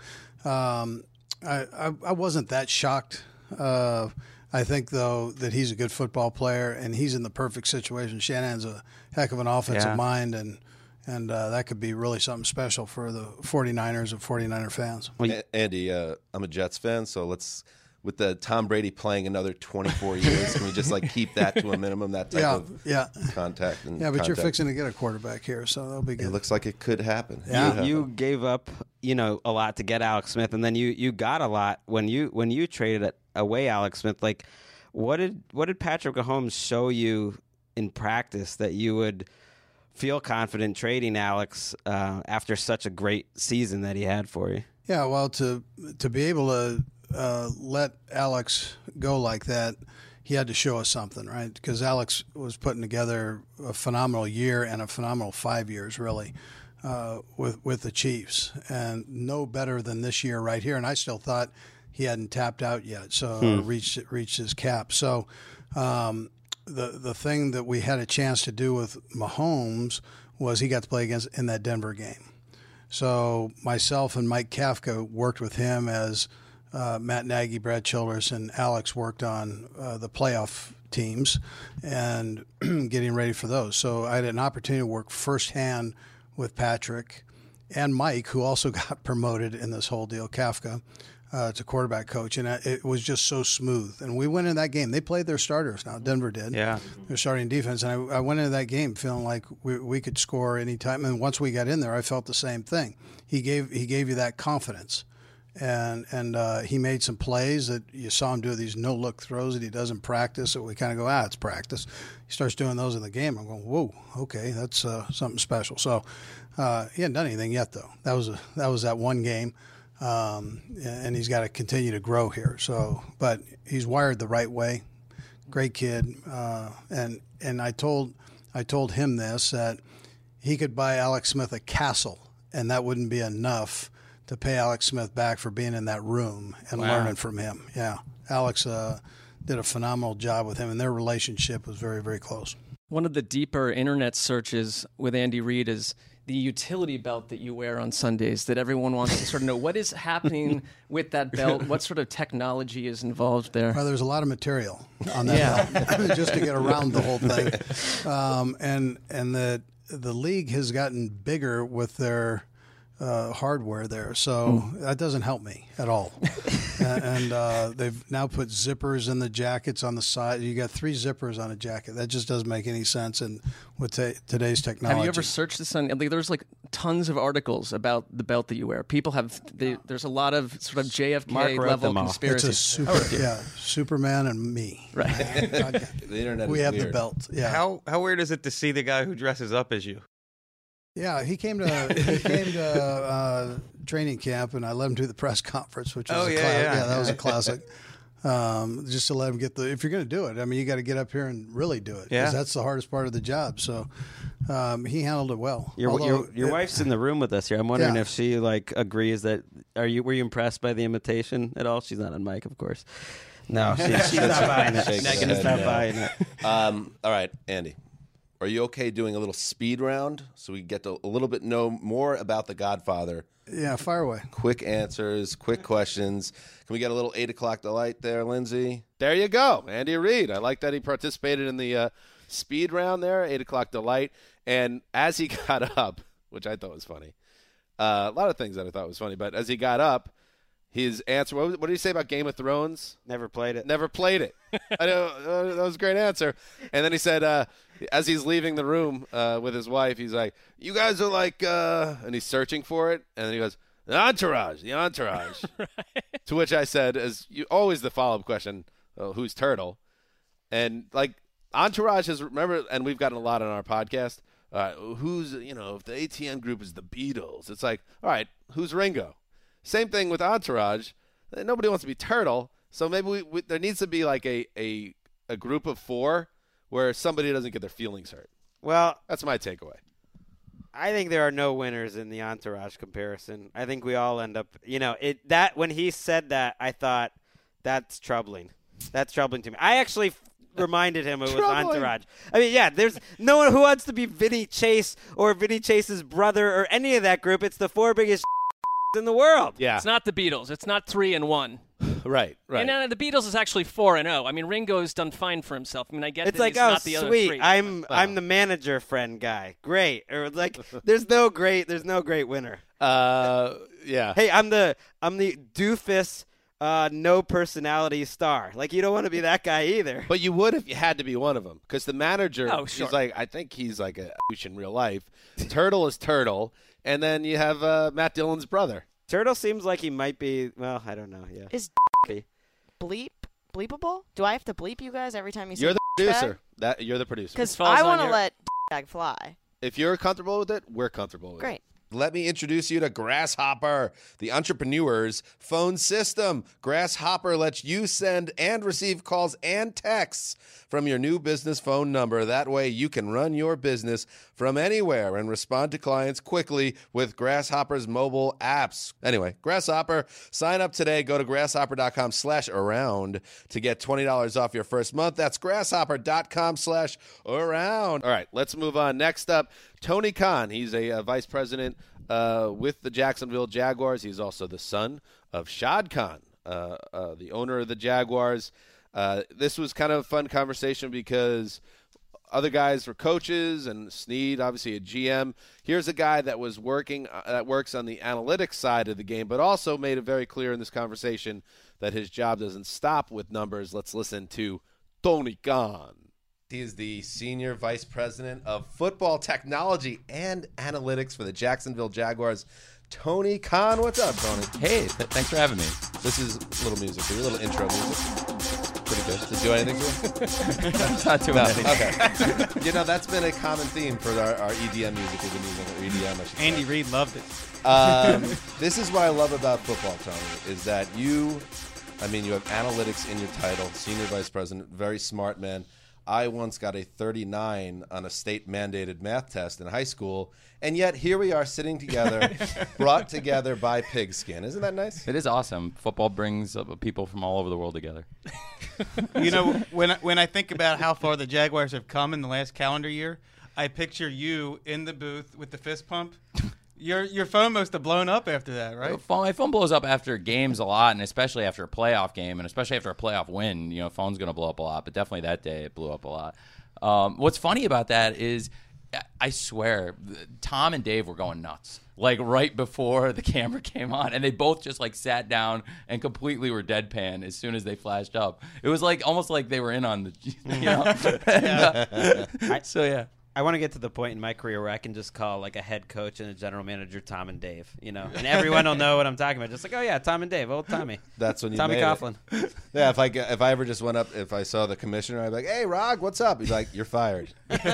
um, I, I I wasn't that shocked. Uh, I think though that he's a good football player and he's in the perfect situation. Shanahan's a heck of an offensive yeah. mind, and and uh, that could be really something special for the 49ers and 49er fans. Well, Andy, uh, I'm a Jets fan, so let's with the Tom Brady playing another twenty-four years? Can we just like keep that to a minimum? That type Yeah, of yeah. contact. And Yeah, but you're contact? fixing to get a quarterback here, so that'll be good. It looks like it could happen. Yeah. Could You happen. gave up, you know, a lot to get Alex Smith, and then you, you got a lot when you when you traded it away Alex Smith. Like, what did what did Patrick Mahomes show you in practice that you would feel confident trading Alex uh, after such a great season that he had for you? Yeah, well, to to be able to uh, let Alex go like that, he had to show us something, right? Because Alex was putting together a phenomenal year and a phenomenal five years, really, uh, with with the Chiefs, and no better than this year right here. And I still thought he hadn't tapped out yet, so Hmm. reached reached his cap. So. Um, The the thing that we had a chance to do with Mahomes was he got to play against in that Denver game. So myself and Mike Kafka worked with him as uh, Matt Nagy, Brad Childress, and Alex worked on uh, the playoff teams and getting ready for those. So I had an opportunity to work firsthand with Patrick and Mike, who also got promoted in this whole deal, Kafka. Uh, to quarterback coach, and it was just so smooth. And we went in that game. They played their starters now. Denver did. Yeah. Their starting defense. And I, I went into that game feeling like we, we could score any time. And once we got in there, I felt the same thing. He gave he gave you that confidence. And and uh, he made some plays that you saw him do these no-look throws that he doesn't practice. So we kind of go, ah, it's practice. He starts doing those in the game. I'm going, whoa, okay, that's uh, something special. So uh, he hadn't done anything yet, though. That was a, that was that one game. Um, and he's got to continue to grow here. So, but he's wired the right way. Great kid. Uh, and and I told I told him this, that he could buy Alex Smith a castle, and that wouldn't be enough to pay Alex Smith back for being in that room and Wow. learning from him. Yeah, Alex uh, did a phenomenal job with him, and their relationship was very, very close. One of the deeper internet searches with Andy Reid is the utility belt that you wear on Sundays, that everyone wants to sort of know what is happening with that belt, what sort of technology is involved there. Well, there's a lot of material on that Yeah. belt just to get around the whole thing. Um, and and the the league has gotten bigger with their uh, hardware there, so that doesn't help me at all. and and uh, they've now put zippers in the jackets on the side. You got three zippers on a jacket. That just doesn't make any sense. And with t- today's technology, Have you ever searched this on? Like, there's like tons of articles about the belt that you wear. People have. They, there's a lot of sort of J F K Mark wrote level them all. It's conspiracies. a super, yeah, Superman and me. Right. The internet We is have weird. the belt. Yeah. How how weird is it to see the guy who dresses up as you? Yeah, he came to he came to uh, training camp, and I let him do the press conference, which was Oh, a yeah, cla- yeah. that was a classic. Um, just to let him get the if you're going to do it, I mean, you got to get up here and really do it, because Yeah. that's the hardest part of the job. So um, he handled it well. Your Although your, your it- wife's in the room with us here. I'm wondering Yeah. if she like agrees that. Are you were you impressed by the imitation at all? She's not on mic, of course. No, she, she's not buying it. Shakes her She's head not no. buying it. Um, all right, Andy, are you okay doing a little speed round so we get to a little bit know more about The Godfather? Yeah, fire away. Quick answers, quick questions. Can we get a little eight o'clock delight there, Lindsay? There you go, Andy Reid. I like that he participated in the uh, speed round there, eight o'clock delight. And as he got up, which I thought was funny, uh, a lot of things that I thought was funny, but as he got up, his answer, what, was, what did he say about Game of Thrones? Never played it. Never played it. I know, uh, that was a great answer. And then he said, uh, as he's leaving the room uh, with his wife, he's like, you guys are like, uh, and he's searching for it. And then he goes, the entourage, the entourage. Right. To which I said, as you always the follow-up question, oh, who's Turtle? And like entourage is, remember, and we've gotten a lot on our podcast, uh, who's, you know, if the A T N group is the Beatles, it's like, all right, who's Ringo? Same thing with entourage. Nobody wants to be Turtle. So maybe we, we, there needs to be like a, a a group of four where somebody doesn't get their feelings hurt. Well, That's my takeaway. I think there are no winners in the entourage comparison. I think we all end up, you know, it that when he said that, I thought that's troubling. That's troubling to me. I actually f- reminded him it was Troubling. entourage. I mean, yeah, there's no one who wants to be Vinny Chase or Vinny Chase's brother or any of that group. It's the four biggest in the world. Yeah. It's not the Beatles. It's not three and one. Right, right. And uh, the Beatles is actually four and zero. I mean, Ringo's done fine for himself. I mean, I get It's that like, he's oh, not the other sweet, three. I'm I'm the manager friend guy. Great. Or like, there's no great, there's no great winner. uh, yeah. Hey, I'm the I'm the doofus uh, no personality star. Like, you don't want to be that guy either. But you would if you had to be one of them, because the manager, Oh, sure. he's like, I think he's like a douche in real life. Turtle is Turtle, and then you have uh, Matt Dillon's brother. Turtle seems like he might be, well, I don't know, yeah. Is bleep bleepable? Do I have to bleep you guys every time you say You're the bag? producer. That You're the producer. Because falls I on want to your- let bag fly. If you're comfortable with it, we're comfortable with it. Great. Let me introduce you to Grasshopper, the entrepreneur's phone system. Grasshopper lets you send and receive calls and texts from your new business phone number. That way you can run your business from anywhere and respond to clients quickly with Grasshopper's mobile apps. Anyway, Grasshopper, sign up today. Go to grasshopper.com slash around to get twenty dollars off your first month. That's grasshopper.com slash around. All right, let's move on. Next up, Tony Khan. He's a, uh vice president uh, with the Jacksonville Jaguars. He's also the son of Shad Khan, uh, uh, the owner of the Jaguars. Uh, this was kind of a fun conversation because other guys were coaches and Snead, obviously a G M. Here's a guy that was working uh, that works on the analytics side of the game, but also made it very clear in this conversation that his job doesn't stop with numbers. Let's listen to Tony Khan. He is the Senior Vice President of Football Technology and Analytics for the Jacksonville Jaguars. Tony Khan, what's up, Tony? Hey, th- thanks for having me. This is a little music for you, a little intro music. Pretty good. Does it do anything for you? I'm not doing No, anything. okay. You know, that's been a common theme for our, our E D M music we've been using, or E D M, I should say. Andy Reid loved it. Um, this is what I love about football, Tony, is that you, I mean, you have analytics in your title, Senior Vice President, very smart man. I once got a thirty-nine on a state-mandated math test in high school, and yet here we are sitting together, brought together by Pigskin. Isn't that nice? It is awesome. Football brings uh, people from all over the world together. You know, when I, when I think about how far the Jaguars have come in the last calendar year, I picture you in the booth with the fist pump. Your your phone must have blown up after that, right? My phone blows up after games a lot, and especially after a playoff game, and especially after a playoff win. You know, phone's going to blow up a lot, but definitely that day it blew up a lot. Um, what's funny about that is, I swear, Tom and Dave were going nuts. Like right before the camera came on, and they both just like sat down and completely were deadpan as soon as they flashed up. It was like almost like they were in on the, you know. and, uh, so yeah. I want to get to the point in my career where I can just call like a head coach and a general manager Tom and Dave, you know, and everyone will know what I'm talking about. Just like, oh yeah, Tom and Dave, old Tommy. That's when you Tommy made Coughlin. It. Yeah, if I get- if I ever just went up, if I saw the commissioner, I'd be like, "Hey, Rog, what's up?" He's like, "You're fired.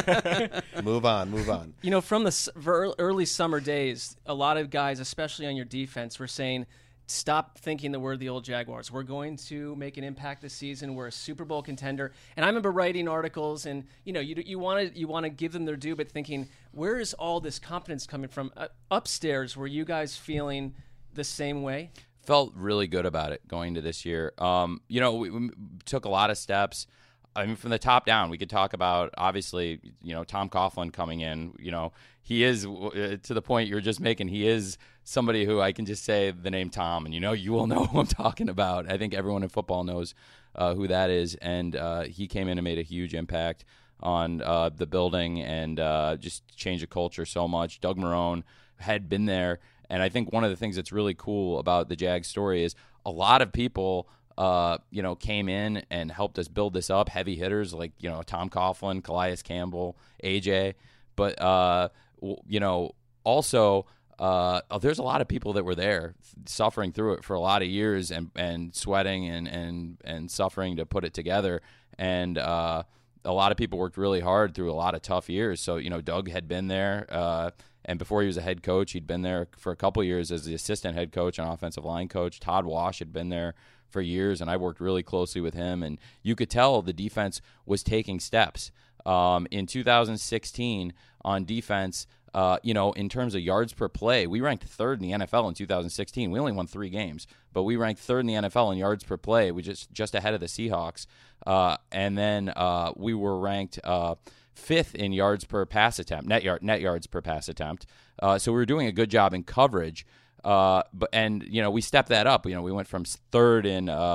Move on, move on." You know, from the s- ver- early summer days, a lot of guys, especially on your defense, were saying, stop thinking that we're the old Jaguars. We're going to make an impact this season. We're a Super Bowl contender. And I remember writing articles, and you know, you you want to you want to give them their due, but thinking, where is all this confidence coming from? Uh, upstairs, were you guys feeling the same way? Felt really good about it going to this year. Um, you know, we, we took a lot of steps. I mean, from the top down, we could talk about, obviously, you know, Tom Coughlin coming in. You know, he is, uh, to the point you're just making, he is somebody who I can just say the name Tom, and, you know, you will know who I'm talking about. I think everyone in football knows uh, who that is. And uh, he came in and made a huge impact on uh, the building and uh, just changed the culture so much. Doug Marrone had been there. And I think one of the things that's really cool about the Jags story is a lot of people – Uh, you know, came in and helped us build this up. Heavy hitters like, you know, Tom Coughlin, Calais Campbell, A J. But, uh, w- you know, also uh, there's a lot of people that were there suffering through it for a lot of years and, and sweating and, and, and suffering to put it together. And uh, a lot of people worked really hard through a lot of tough years. So, you know, Doug had been there. Uh, and before he was a head coach, he'd been there for a couple years as the assistant head coach and offensive line coach. Todd Wash had been there for years, and I worked really closely with him, and you could tell the defense was taking steps. Um, in two thousand sixteen, on defense, uh, you know, in terms of yards per play, we ranked third in the N F L in two thousand sixteen. We only won three games, but we ranked third in the N F L in yards per play. We just just ahead of the Seahawks, uh, and then uh, we were ranked uh, fifth in yards per pass attempt, net yard net yards per pass attempt. Uh, so we were doing a good job in coverage. Uh, but and you know we stepped that up. You know we went from third in uh,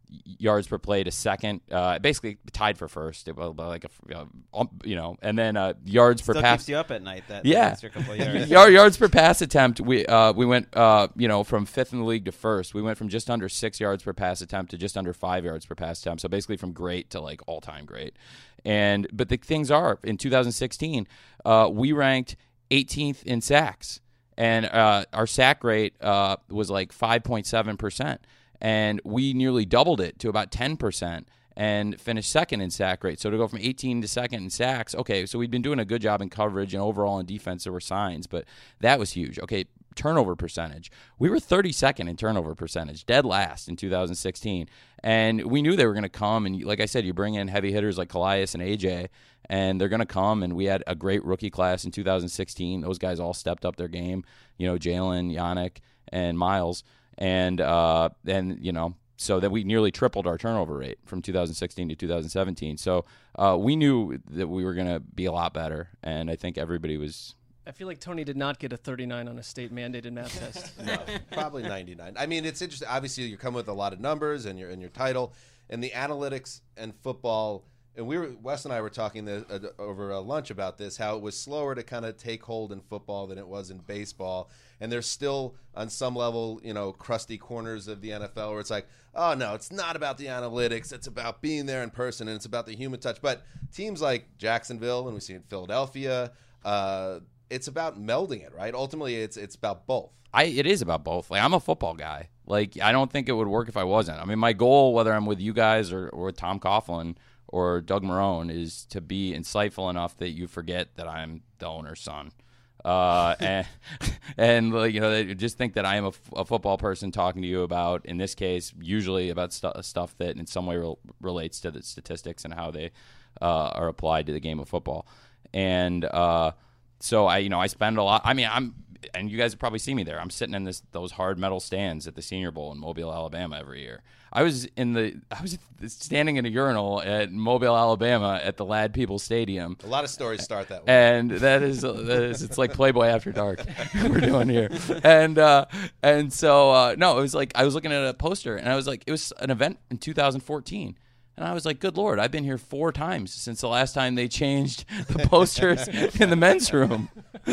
yards per play to second, uh, basically tied for first. It was like a, um, you know, and then uh, yards Still per pass. keeps you up at night. That yeah, that extra couple of yards. Yard, yards per pass attempt. We uh, we went uh, you know from fifth in the league to first. We went from just under six yards per pass attempt to just under five yards per pass attempt. So basically from great to like all time great. And but the things are in two thousand sixteen, uh, we ranked eighteenth in sacks, and uh, our sack rate uh, was like five point seven percent. And we nearly doubled it to about ten percent and finished second in sack rate. So to go from eighteen to second in sacks, okay, so we'd been doing a good job in coverage and overall in defense, there were signs, but that was huge. Okay, turnover percentage. We were thirty-second in turnover percentage, dead last in two thousand sixteen. And we knew they were going to come, and like I said, you bring in heavy hitters like Calais and A J, and they're going to come, and we had a great rookie class in two thousand sixteen. Those guys all stepped up their game, you know, Jalen, Yannick, and Miles. And, uh, and you know, so that we nearly tripled our turnover rate from two thousand sixteen to two thousand seventeen. So uh, we knew that we were going to be a lot better, and I think everybody was. I feel like Tony did not get a thirty-nine on a state-mandated math test. No, probably ninety-nine. I mean, it's interesting. Obviously, you come with a lot of numbers and your and your title, and the analytics and football. And we were Wes and I were talking the, uh, over uh, lunch about this, how it was slower to kind of take hold in football than it was in baseball. And there's still, on some level, you know, crusty corners of the N F L where it's like, oh, no, it's not about the analytics. It's about being there in person, and it's about the human touch. But teams like Jacksonville, and we see it in Philadelphia, uh, it's about melding it, right? Ultimately, it's it's about both. I It is about both. Like, I'm a football guy. Like, I don't think it would work if I wasn't. I mean, my goal, whether I'm with you guys or, or with Tom Coughlin or Doug Marrone, is to be insightful enough that you forget that I'm the owner's son. Uh, and, and like, you know, they just think that I am a, f- a football person talking to you about, in this case, usually about stu- stuff that in some way re- relates to the statistics and how they uh, are applied to the game of football. And uh, so I, you know, I spend a lot. I mean, I'm, and you guys have probably seen me there. I'm sitting in this those hard metal stands at the Senior Bowl in Mobile, Alabama every year. I was in the I was standing in a urinal at Mobile, Alabama at the Lad People Stadium. A lot of stories start that way. And that is, that is it's like Playboy After Dark we're doing here. And uh, and so uh, no, it was like I was looking at a poster and I was like, it was an event in two thousand fourteen. And I was like, good Lord, I've been here four times since the last time they changed the posters in the men's room.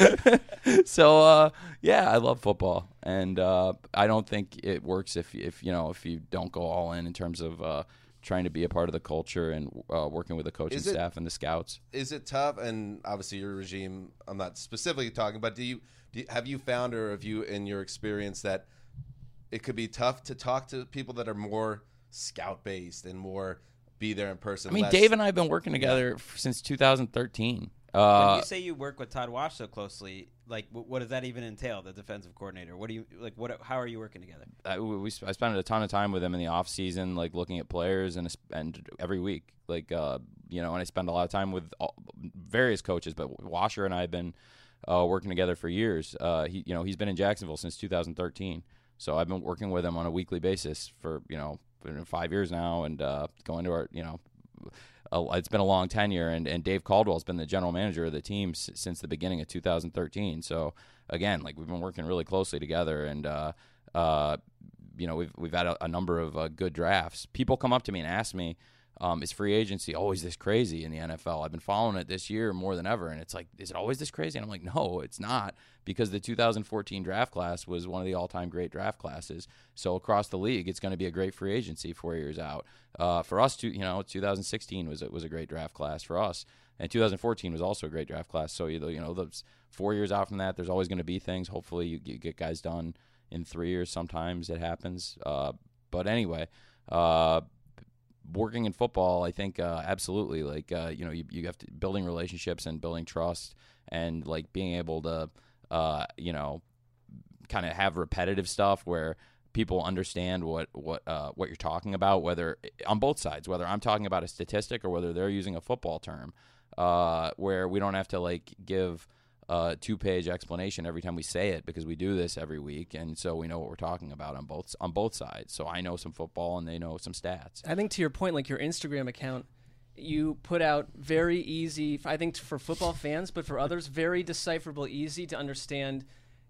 So, uh, yeah, I love football. And uh, I don't think it works if, if you know, if you don't go all in in terms of uh, trying to be a part of the culture and uh, working with the coaching Is it- staff and the scouts. Is it tough? And obviously, your regime, I'm not specifically talking, but do you, do you have you found, or have you, in your experience, that it could be tough to talk to people that are more scout-based and more be there in person? I mean, less- Dave and I have been working together f- since two thousand thirteen. When Uh, you say you work with Todd Wash so closely, like, w- what does that even entail? The defensive coordinator. What do you like? What? How are you working together? I, we, we- I spent a ton of time with him in the off season, like looking at players, and and every week, like uh, you know, and I spend a lot of time with all, various coaches. But Washer and I have been uh, working together for years. Uh, he, you know, he's been in Jacksonville since two thousand thirteen, so I've been working with him on a weekly basis for you know five years now, and uh, going to our you know. Uh, it's been a long tenure, and, and Dave Caldwell's been the general manager of the team s- since the beginning of two thousand thirteen. So again, like we've been working really closely together, and uh, uh, you know we've we've had a, a number of uh, good drafts. People come up to me and ask me, um, "Is free agency always this crazy in the N F L?" I've been following it this year more than ever, and it's like, is it always this crazy? And I'm like, no, it's not, because the two thousand fourteen draft class was one of the all-time great draft classes. So across the league, it's going to be a great free agency four years out. Uh, for us, to, you know, two thousand sixteen was was a great draft class for us, and two thousand fourteen was also a great draft class. So you know, those four years out from that, there's always going to be things. Hopefully, you, you get guys done in three years. Sometimes it happens, uh, but anyway, uh, working in football, I think uh, absolutely, like uh, you know, you you have to building relationships and building trust, and like being able to, uh, you know, kind of have repetitive stuff where people understand what what uh, what you're talking about, whether on both sides, whether I'm talking about a statistic or whether they're using a football term, uh, where we don't have to like give a two-page explanation every time we say it, because we do this every week, and so we know what we're talking about on both on both sides. So I know some football and they know some stats. I think to your point, like your Instagram account, you put out very easy, I think for football fans, but for others, very decipherable, easy to understand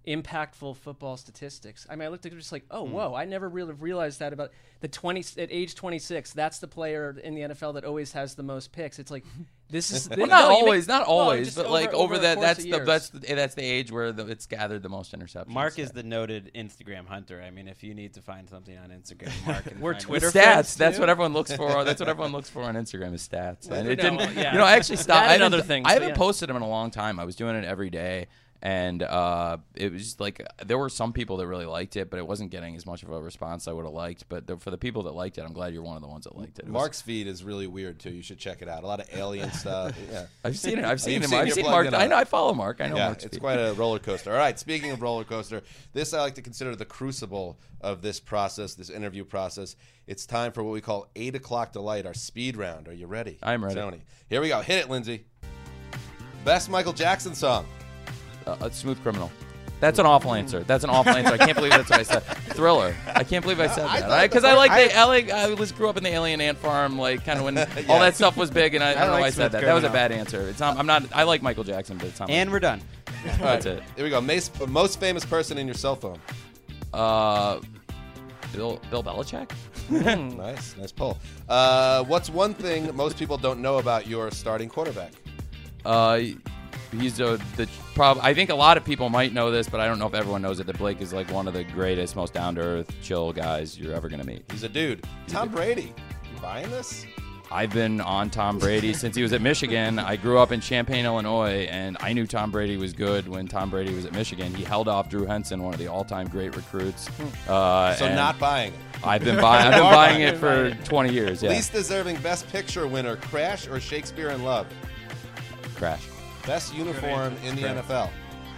impactful football statistics. I mean, I looked at it just like, oh, whoa, I never really realized that about the twenty at age twenty-six. That's the player in the N F L that always has the most picks. It's like this is well, not no, always, make, not well, always, just but over, like over, over that. That's the years. that's the, that's the age where the, it's gathered the most interceptions. Mark is the noted Instagram hunter. I mean, if you need to find something on Instagram, Mark can We're find Twitter it. stats. That's too? what everyone looks for. That's what everyone looks for on Instagram is stats. And it No, didn't. well, yeah. You know, I actually stopped. That I and haven't, other things, I but haven't yeah. posted them in a long time. I was doing it every day. And uh, it was just like there were some people that really liked it, but it wasn't getting as much of a response I would have liked. But the, for the people that liked it, I'm glad you're one of the ones that liked it. It was- Mark's feed is really weird too. You should check it out. A lot of alien stuff. Yeah, I've seen it. I've seen You've him. seen- I've you're seen plugged Mark. in on I know. it. I follow Mark. I know Yeah, Mark's it's feed. quite a roller coaster. All right, speaking of roller coaster, this I like to consider the crucible of this process, this interview process. It's time for what we call eight o'clock delight, our speed round. Are you ready? I'm ready. Tony, here we go. Hit it, Lindsay. Best Michael Jackson song. Uh, a Smooth Criminal. That's an awful answer. That's an awful answer. I can't believe that's what I said. Thriller. I can't believe I said I that. thought Because the I, first- like I- the I, like, I was grew up in the Alien Ant Farm, like kind of when all that stuff was big, and I, I don't know like why I said Smooth that. That was a Criminal. bad answer. It's not. I'm not. I like Michael Jackson, but it's not. And we're done. All That's right, it. Here we go. Most, most famous person in your cell phone. Uh, Bill Bill Belichick. Nice, nice pull. Uh, what's one thing most people don't know about your starting quarterback? Uh, he's a, the prob. I think a lot of people might know this, but I don't know if everyone knows it. That Blake is like one of the greatest, most down to earth, chill guys you're ever gonna meet. He's a dude. Tom Brady. You buying this? I've been on Tom Brady since he was at Michigan. I grew up in Champaign, Illinois, and I knew Tom Brady was good when Tom Brady was at Michigan. He held off Drew Henson, one of the all-time great recruits. Uh, So and not buying it. I've been buying. I've been buying it for twenty years. Yeah, Least deserving Best Picture winner, Crash or Shakespeare in Love? Crash. Best uniform in the N F L?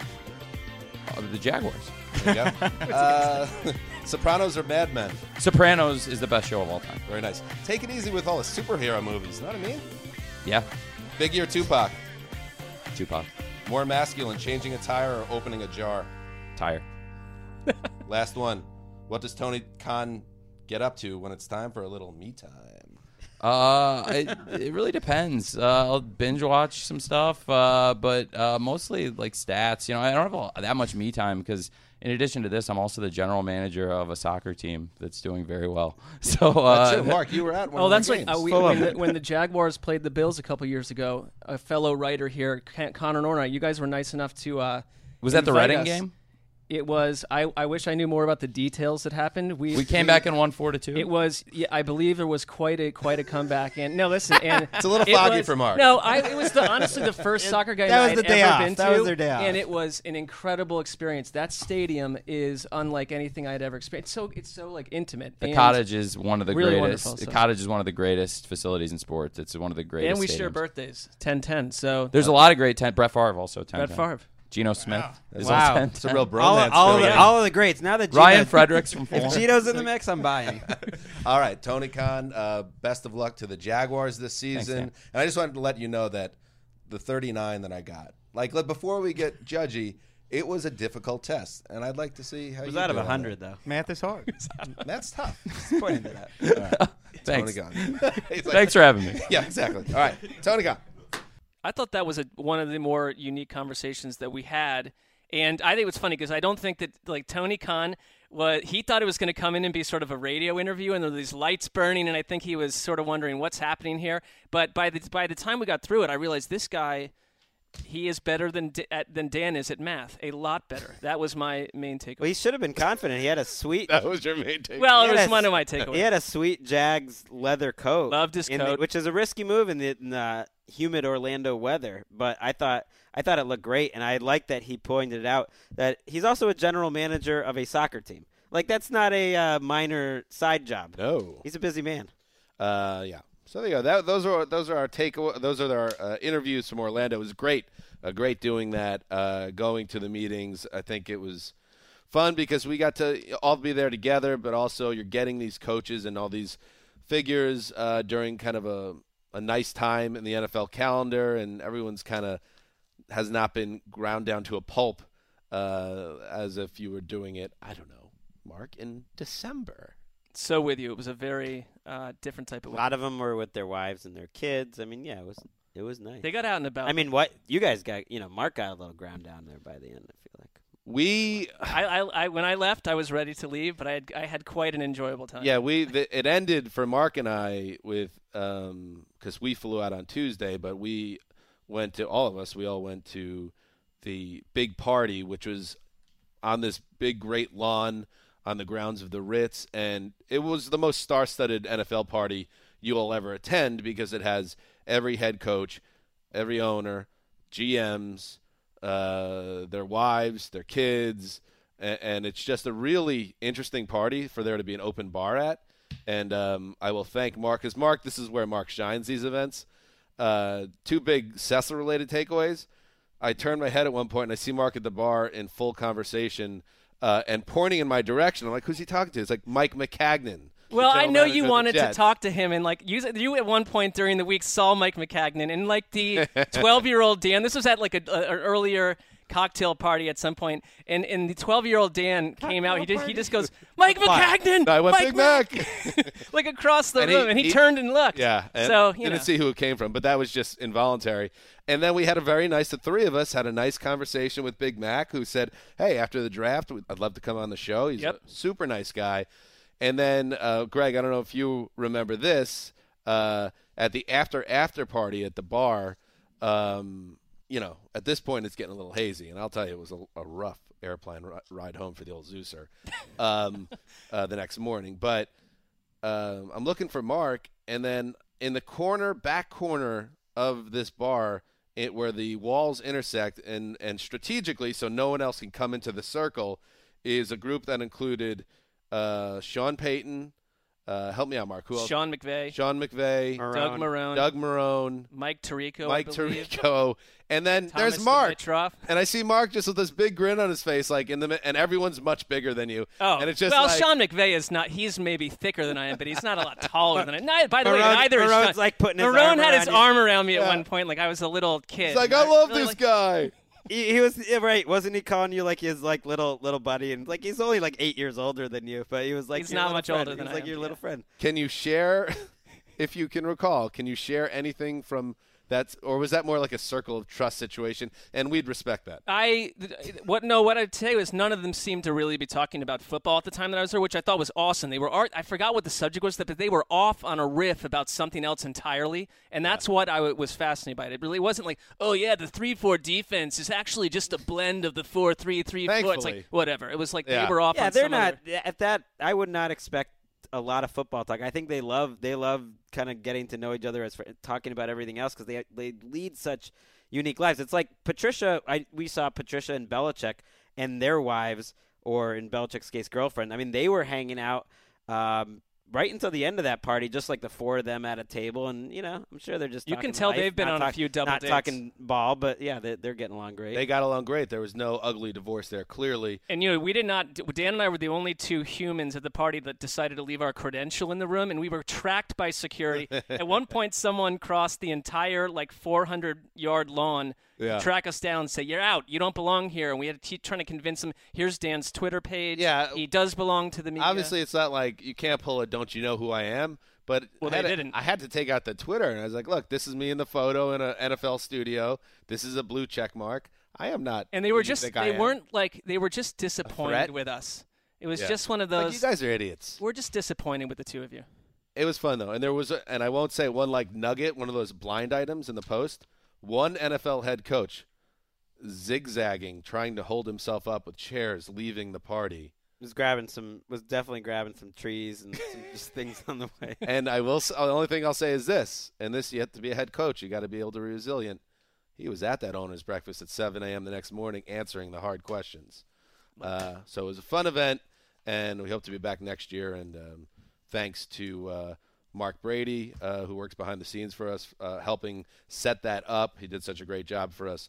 Uh, the Jaguars. There you go. uh, Sopranos or Mad Men? Sopranos is the best show of all time. Very nice. Take it easy with all the superhero movies. Know what I mean? Yeah, Biggie or Tupac? Tupac. More masculine, changing a tire or opening a jar? Tire. Last one. What does Tony Khan get up to when it's time for a little me time? Uh, it, it really depends. Uh, I'll binge watch some stuff, uh, but uh, mostly like stats. You know, I don't have a, that much me time because in addition to this, I'm also the general manager of a soccer team that's doing very well. So, uh, That's true. Mark, you were at one Oh, of the that's games. like uh, we, when, the, when the Jaguars played the Bills a couple years ago. A fellow writer here, Con- Connor Norton, you guys were nice enough to. Uh, was that the invite Reading us. game? It was. I, I wish I knew more about the details that happened. We We came back and won four to two. It was. Yeah, I believe there was quite a quite a comeback. And no, listen. And It's a little it foggy was- for Mark. No, I, it was the, honestly the first soccer game that was I'd the day ever off. been That to, was their day off. and it was an incredible experience. That stadium is unlike anything I'd ever experienced. So it's so like intimate. The and, Cottage is one of the really greatest. wonderful, The so- Cottage is one of the greatest facilities in sports. It's one of the greatest. And we share stadiums. birthdays, ten ten. So There's a lot of great ten. Brett Favre also ten. Brett Favre. Geno Smith is Wow. all ten. It's a real All, bromance. all, of going the, on. all of the greats. Now that Gino, Ryan Fredericks from if Fulham. Gino's in the mix, I'm buying. All right, Tony Khan, uh, best of luck to the Jaguars this season. Dan. And I just wanted to let you know that the thirty-nine that I got, like like, before we get judgy, it was a difficult test, and I'd like to see how It was you out of do on one hundred, that. though. Math is hard. That's tough. Pointing to that. Thanks. Tony Khan. He's like- Thanks for having me. Yeah, exactly. All right, Tony Khan. I thought that was a, one of the more unique conversations that we had, and I think it was funny because I don't think that like Tony Khan was he thought it was going to come in and be sort of a radio interview, and there were these lights burning, and I think he was sort of wondering what's happening here. But by the by the time we got through it, I realized this guy, he is better than D- at, than Dan is at math, a lot better. That was my main takeaway. Well, he should have been confident. He had a sweet. That was your main take. Well, He it was had a- one of my takeaways. He had a sweet Jags leather coat. Loved his in the- coat. which is a risky move in the, in the humid Orlando weather. But I thought I thought it looked great, and I like that he pointed out that he's also a general manager of a soccer team. Like that's not a uh, minor side job. No. He's a busy man. Uh, yeah. So there you go. That, those are those are our take. Those are our uh, interviews from Orlando. It was great, uh, great doing that. Uh, going to the meetings. I think it was fun because we got to all be there together. But also, you're getting these coaches and all these figures uh, during kind of a a nice time in the N F L calendar, and everyone's kind of has not been ground down to a pulp uh, as if you were doing it. I don't know, Mark, in December. So with you, it was a very uh, different type A of. lot of them were with their wives and their kids. I mean, yeah, it was it was nice. They got out and about. I mean, what you guys got? You know, Mark got a little ground down there by the end. I feel like we I, I, I when I left, I was ready to leave, but I had I had quite an enjoyable time. yeah we the, it ended for Mark and I with um because we flew out on Tuesday, but we went to all of us. We all went to the big party, which was on this big great lawn on the grounds of the Ritz, and it was the most star-studded N F L party you'll ever attend because it has every head coach, every owner, G Ms, uh, their wives, their kids, and, and it's just a really interesting party for there to be an open bar at. And um, I will thank Mark, because Mark, this is where Mark shines these events. Uh, two big Cecil-related takeaways. I turn my head at one point and I see Mark at the bar in full conversation uh, and pointing in my direction. I'm like, who's he talking to? It's like Mike McCagnon. Well, I know you wanted to talk to him, and like you, you at one point during the week saw Mike McCagnon, and like the twelve-year-old Dan. This was at like a, a, an earlier cocktail party at some point, and and the twelve-year-old Dan came out. He just he just goes, Mike McCagnon, No, I went Mike Big Mac, Mac! like across the And room, he- and he, he- turned and looked. Yeah, and so you didn't know. see who it came from, but that was just involuntary. And then we had a very nice, the three of us had a nice conversation with Big Mac, who said, hey, after the draft, I'd love to come on the show. He's Yep. a super nice guy. And then, uh, Greg, I don't know if you remember this, uh, at the after-after party at the bar, um, you know, at this point it's getting a little hazy, and I'll tell you, it was a, a rough airplane ri- ride home for the old Zeuser um, uh, the next morning. But um, I'm looking for Mark, and then in the corner, back corner of this bar, it, where the walls intersect, and, and strategically, so no one else can come into the circle, is a group that included uh, Sean Payton. Uh, help me out, Mark. Who else? Sean McVay, Sean McVay. Doug Marone, Doug Marone. Mike Tirico, Mike I believe. Tirico. And then Thomas there's Mark. Dimitroff. And I see Mark just with this big grin on his face, like in the and everyone's much bigger than you. Oh, and it's just well, like, Sean McVay is not. He's maybe thicker than I am, but he's not a lot taller than I. Neither, by the way, Marone- neither is Marone's Sean. like putting his Marone arm had his around you. arm around me at Yeah. one point, like I was a little kid. He's like, I love really this like- guy. He, he was yeah, right, wasn't he calling you like his like little little buddy? And like he's only like eight years older than you, but he was like He's your not little much friend. older He than was I like am, your yeah. little friend. Can you share, if you can recall, can you share anything from that, or was that more like a circle of trust situation? And we'd respect that. I what no what I'd say was none of them seemed to really be talking about football at the time that I was there, which I thought was awesome. They were art. I forgot what the subject was, but they were off on a riff about something else entirely, and that's what I w- was fascinated by. It really wasn't like, oh yeah, the three four defense is actually just a blend of the four three three four. It's Thankfully. like whatever. It was like Yeah. they were off. Yeah, on they're some not other- at that. I would not expect a lot of football talk. I think they love they love kind of getting to know each other as fr- talking about everything else because they they lead such unique lives. It's like Patricia. I we saw Patricia and Belichick and their wives, or in Belichick's case, girlfriend. I mean, they were hanging out um, right until the end of that party, just like the four of them at a table. And you know, I'm sure they're just You talking can tell life, they've been not on a talk- few double not dates. talking ball, but yeah, they, they're getting along great. They got along great. There was no ugly divorce there, clearly. And you know, we did not. Dan and I were the only two humans at the party that decided to leave our credential in the room, and we were tracked by security. At one point, someone crossed the entire like four hundred yard lawn, Yeah. to track us down, and say, "You're out. You don't belong here." And we had to keep trying to convince him. Here's Dan's Twitter page. Yeah. he does belong to the media. Obviously, it's not like you can't pull a "Don't you know who I am?" But Well, I had they to- didn't. I had to take out the Twitter, and I was like, "Look, this is me in the photo in an N F L studio. This is a blue check mark. I am not." and they who were you just. think I They am." weren't like. They were just disappointed threat? with us. It was Yeah. just one of Like, those. you guys are idiots. We're just disappointed with the two of you. It was fun though, and there was, a, and I won't say one like nugget, one of those blind items in the post. One N F L head coach zigzagging, trying to hold himself up with chairs, leaving the party. was grabbing some was definitely grabbing some trees and some just things on the way. And I will. s- The only thing I'll say is this: and this, you have to be a head coach. You got to be able to be resilient. He was at that owner's breakfast at seven a.m. the next morning, answering the hard questions. Uh, so it was a fun event, and we hope to be back next year. And um, thanks to uh, Mark Brady, uh, who works behind the scenes for us, uh, helping set that up. He did such a great job for us.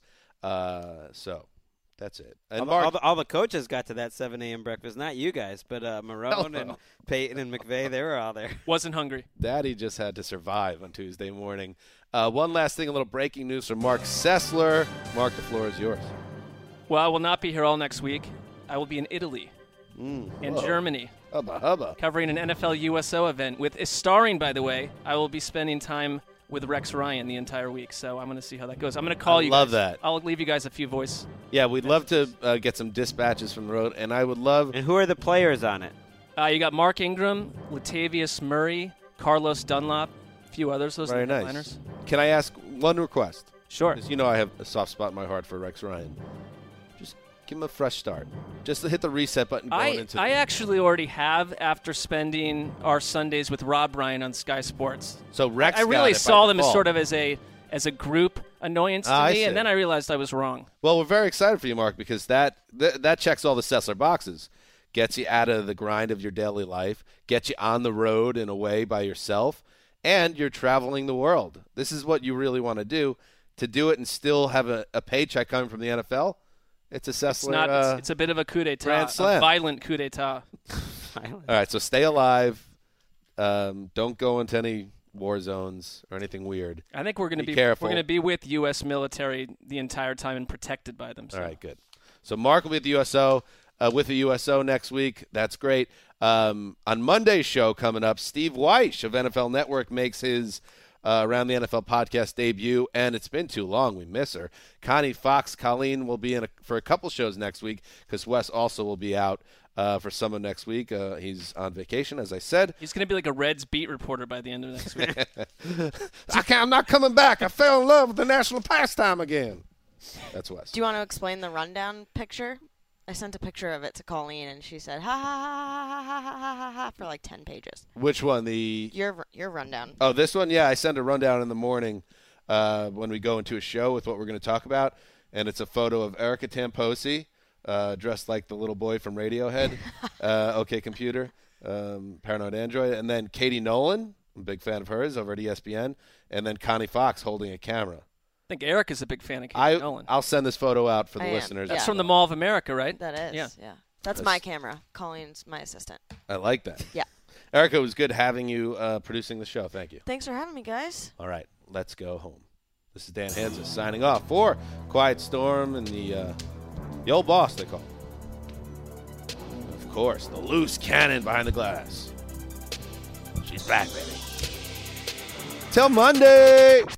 Uh, so that's it. And All the, Mark, all, the, all the coaches got to that seven a.m. breakfast. Not you guys, but uh, Hell Marone no. and Peyton and McVay, they were all there. Wasn't hungry. Daddy just had to survive on Tuesday morning. Uh, one last thing, a little breaking news from Mark Sessler. Mark, the floor is yours. Well, I will not be here all next week. I will be in Italy, Mm, in whoa. Germany, Hubba hubba. covering an N F L U S O event with starring, by the way. I will be spending time with Rex Ryan the entire week. So I'm going to see how that goes. I'm going to call I you love guys. that. I'll leave you guys a few voice. Yeah, we'd love to uh, get some dispatches from the road, and I would love. And who are the players on it? Uh, you got Mark Ingram, Latavius Murray, Carlos Dunlap, a few others. Those Very are the nice. headliners. Can I ask one request? Sure. Because you know I have a soft spot in my heart for Rex Ryan. Just give him a fresh start. Just to hit the reset button going I, into. I the, actually already have after spending our Sundays with Rob Ryan on Sky Sports. So Rex I, I got really it by saw them as default. sort of as a as a group annoyance to Ah, I me, see. and then I realized I was wrong. Well, we're very excited for you, Mark, because that th- that checks all the Sessler boxes. Gets you out of the grind of your daily life, gets you on the road in a way by yourself, and you're traveling the world. This is what you really want to do. To do it and still have a, a paycheck coming from the N F L, it's a Sessler. It's not. uh, it's, it's a bit of a coup d'état, grand slam. a violent coup d'état. All right, so stay alive. Um, don't go into any war zones or anything weird. I think we're going to Be be, careful. we're going to be with U S military the entire time and protected by them. So. All right, good. So Mark will be at the U S O uh, with the U S O next week. That's great. Um, on Monday's show coming up, Steve Weish of N F L Network makes his uh, Around the N F L podcast debut, and it's been too long. We miss her. Connie Fox, Colleen will be in a, for a couple shows next week because Wes also will be out uh, for some of next week. Uh, he's on vacation, as I said. He's going to be like a Reds beat reporter by the end of next week. I can't, I'm not coming back. I fell in love with the national pastime again. That's Wes. Do you want to explain the rundown picture? I sent a picture of it to Colleen, and she said, ha, ha, ha, ha, ha, ha, ha, ha, ha, for like ten pages. Which one? The Your your rundown. Oh, this one? Yeah, I send a rundown in the morning uh, when we go into a show with what we're going to talk about, and it's a photo of Erica Tamposi uh, dressed like the little boy from Radiohead, uh, OK Computer, um, Paranoid Android, and then Katie Nolan, I'm a big fan of hers, over at E S P N, and then Connie Fox holding a camera. I think Eric is a big fan of Katie I, Nolan. I'll send this photo out for the I am, listeners. That's yeah. from the Mall of America, right? That is, Yeah. yeah. That's, That's- my camera. Colleen's my assistant. I like that. Yeah. Erica, it was good having you uh, producing the show. Thank you. Thanks for having me, guys. All right, let's go home. This is Dan Hansis signing off for Quiet Storm and the uh, the old boss, they call him. Of course, the loose cannon behind the glass. She's back, baby. Till Monday.